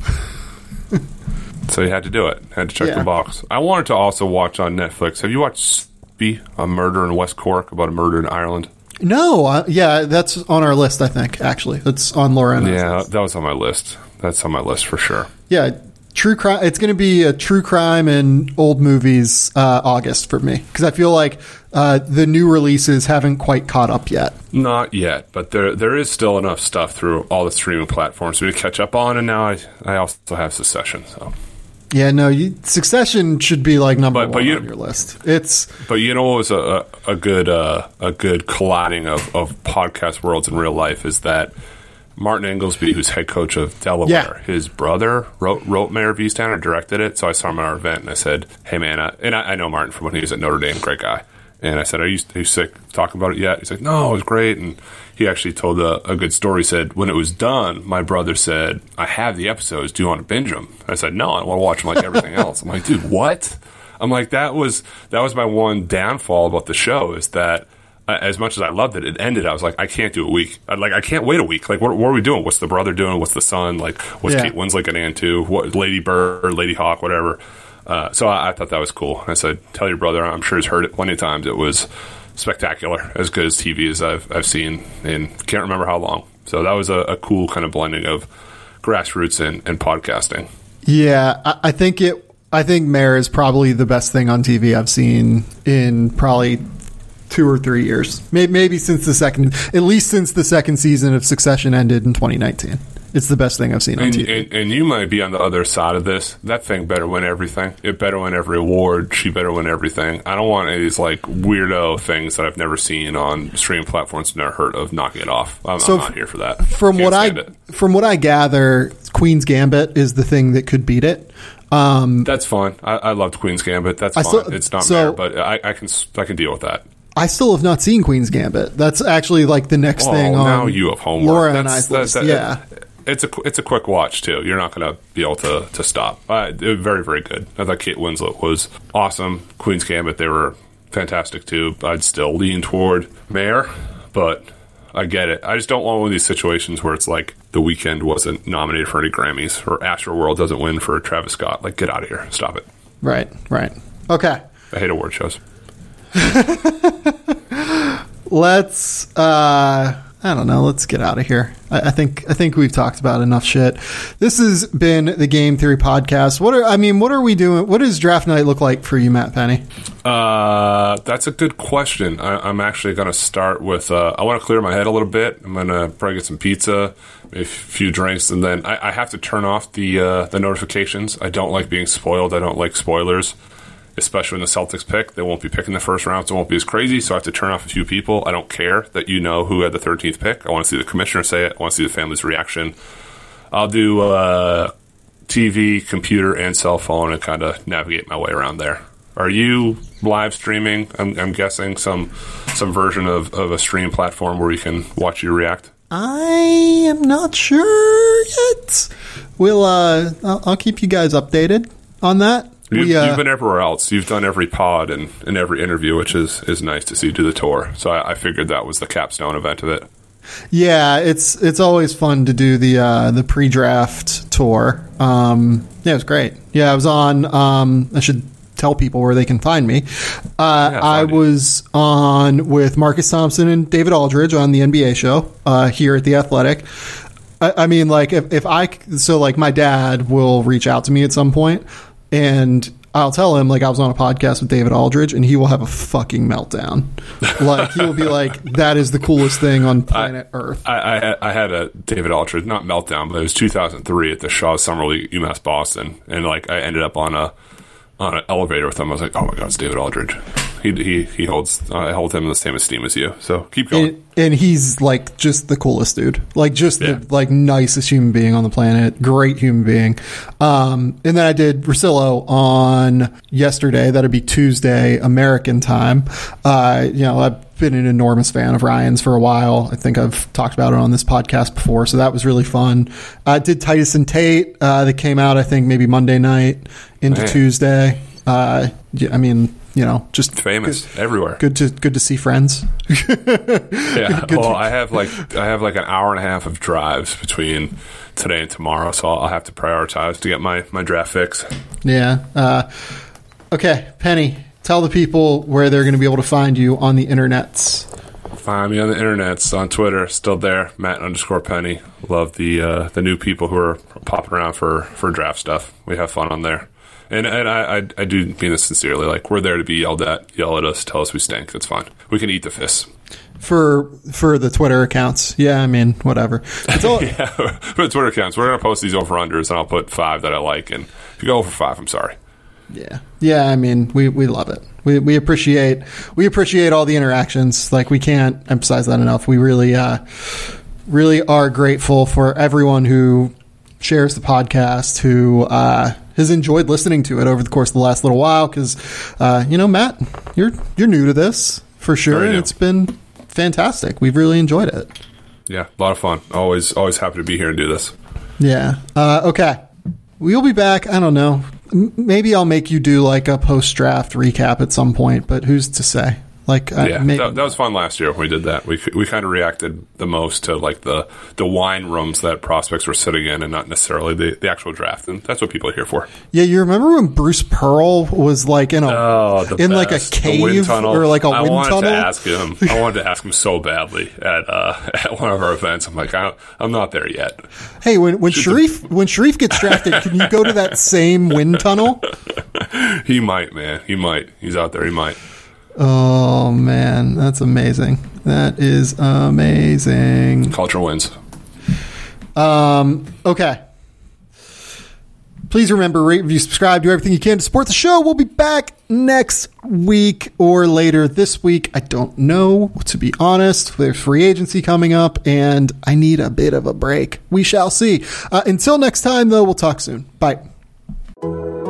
So you had to do it. Had to check Yeah. the box. I wanted to also watch on Netflix. Have you watched Sleepy, A Murder in West Cork, about a murder in Ireland? No, uh, yeah, that's on our list. I think actually, it's on Laura and I's Yeah, list. that was on my list. That's on my list for sure. Yeah, true crime. It's going to be a true crime and old movies uh, August for me because I feel like uh, the new releases haven't quite caught up yet. Not yet, but there there is still enough stuff through all the streaming platforms for me to catch up on, and now I, I also have Succession. So. Yeah, no, you, Succession should be like number But- one but you- on your list. It's But you know what was a, a, a good uh, a good colliding of, of podcast worlds in real life is that Martin Inglesby, who's head coach of Delaware, Yeah. his brother wrote, wrote Mayor of Easttown or directed it. So I saw him at our event and I said, hey, man, I, and I, I know Martin from when he was at Notre Dame, great guy. And I said, are you, are you sick of talking about it yet? He's like, no, it was great. And he actually told a, a good story. He said, when it was done, my brother said, I have the episodes. Do you want to binge them? I said, no, I want to watch them like everything else. I'm like, dude, what? I'm like, that was that was my one downfall about the show is that uh, as much as I loved it, it ended. I was like, I can't do a week. I, like, I can't wait a week. Like, what, what are we doing? What's the brother doing? What's the son? Like, what's Yeah. Kate Winslet getting into? What Lady Bird or Lady Hawk, whatever. Uh, so I, I thought that was cool. I said, tell your brother. I'm sure he's heard it plenty of times. It was spectacular, as good as T V as I've I've seen, and can't remember how long. So that was a, a cool kind of blending of grassroots and, and podcasting. yeah, I, I think it. I think Mayor is probably the best thing on T V I've seen in probably two or three years. Maybe, maybe since the second, at least since the second season of Succession ended in twenty nineteen. It's the best thing I've seen on And, T V. and, and you might be on the other side of this. That thing better win everything. It better win every award. She better win everything. I don't want any of these like weirdo things that I've never seen on streaming platforms, never heard of, knocking it off. I'm, So I'm not here for that. From Can't what I stand it. from what I gather, Queen's Gambit is the thing that could beat it. Um, That's fine. I, I loved Queen's Gambit. That's I fine. still- it's not so- fair, but I, I can I can deal with that. I still have not seen Queen's Gambit. That's actually like the next Oh, thing on now you have homework. Laura and That's- I's that's- list. that- Yeah. It's a it's a quick watch too. You're not going to be able to to stop. Uh, it- very very good. I thought Kate Winslet was awesome. Queen's Gambit, they were fantastic too. I'd still lean toward Mayor, but I get it. I just don't want one of these situations where it's like The Weeknd wasn't nominated for any Grammys or Astroworld doesn't win for Travis Scott. Like, get out of here. Stop it. Right, right. Okay. I hate award shows. Let's uh I don't know, let's get out of here. I, I think I think we've talked about enough shit. This has been the Game Theory Podcast. What are I mean, what are we doing? What does draft night look like for you, Matt Penny? Uh, that's a good question. I, I'm actually going to start with. Uh, I want to clear my head a little bit. I'm going to probably get some pizza, a few drinks, and then I, I have to turn off the uh, the notifications. I don't like being spoiled. I don't like spoilers, especially when the Celtics pick. They won't be picking the first round, so it won't be as crazy. So I have to turn off a few people. I don't care that you know who had the thirteenth pick. I want to see the commissioner say it. I want to see the family's reaction. I'll do uh, T V, computer, and cell phone, and kind of navigate my way around there. Are you live streaming? I'm, I'm guessing some some version of, of a stream platform where we can watch you react. I am not sure yet. We'll. Uh, I'll, I'll keep you guys updated on that. You've, we, uh, you've been everywhere else. You've done every pod and, and every interview, which is, is nice to see you do the tour. So I, I figured that was the capstone event of it. Yeah, it's it's always fun to do the uh, the pre-draft tour. Um, yeah, it was great. Yeah, I was on. Um, I should tell people where they can find me. Uh, yeah, I was on with Marcus Thompson and David Aldridge on the N B A show uh, here at The Athletic. I, I mean, like, if, if I... So, like, my dad will reach out to me at some point, and I'll tell him, like, I was on a podcast with David Aldridge, and he will have a fucking meltdown. Like, he will be like, that is the coolest thing on planet I, Earth. I, I, I had a David Aldridge, not meltdown, but it was two thousand three at the Shaw Summer League, UMass Boston, and, like, I ended up on a on an elevator with him. I was like, oh my god, it's David Aldridge. He he he holds I hold him in the same esteem as you. So keep going. And, and he's like just the coolest dude, like just yeah. the like nicest human being on the planet. Great human being. Um, and then I did Russillo on yesterday. That'd be Tuesday American time. Uh, you know, I've been an enormous fan of Ryan's for a while. I think I've talked about it on this podcast before, so that was really fun. I did Titus and Tate. Uh, that came out I think maybe Monday night into Man. Tuesday. Uh, yeah, I mean. You know, just famous good, everywhere. Good to good to see friends. yeah. Good well, to, I have like I have like an hour and a half of drives between today and tomorrow, so I'll have to prioritize to get my, my draft fix. Yeah. Uh, okay, Penny, tell the people where they're going to be able to find you on the internets. Find me on the internets, on Twitter, still there, Matt underscore Penny. Love the uh, the new people who are popping around for, for draft stuff. We have fun on there. And and I, I I do mean this sincerely. Like, we're there to be yelled at, yell at us, tell us we stink. That's fine. We can eat the fists. For for the Twitter accounts. Yeah, I mean, whatever. It's all- yeah, for the Twitter accounts. We're going to post these over-unders, and I'll put five that I like. And if you go over five, I'm sorry. Yeah. Yeah, I mean, we, we love it. We we appreciate we appreciate all the interactions. Like, we can't emphasize that enough. We really, uh, really are grateful for everyone who shares the podcast, who uh, has enjoyed listening to it over the course of the last little while. Because, uh, you know, Matt, you're you're new to this for sure, and it's been fantastic. We've really enjoyed it. Yeah, a lot of fun. Always always happy to be here and do this. Yeah. Uh, okay. We'll be back. I don't know. M- maybe I'll make you do like a post-draft recap at some point, but who's to say? Like, yeah, I, maybe- that, that was fun last year when we did that. We we kind of reacted the most to like the, the wine rooms that prospects were sitting in, and not necessarily the, the actual draft. And that's what people are here for. Yeah, you remember when Bruce Pearl was like in a oh, in best. like a cave or like a I wind wanted tunnel? to ask him. I wanted to ask him so badly at uh, at one of our events. I'm like, I, I'm not there yet. Hey, when when Sharif the- when Sharif gets drafted, can you go to that same wind tunnel? He might, man. He might. He's out there. He might. Oh, man. That's amazing. That is amazing. Culture wins. Um. Okay. Please remember, rate, review, subscribe, do everything you can to support the show. We'll be back next week or later this week. I don't know, to be honest. There's free agency coming up, and I need a bit of a break. We shall see. Uh, until next time, though, we'll talk soon. Bye.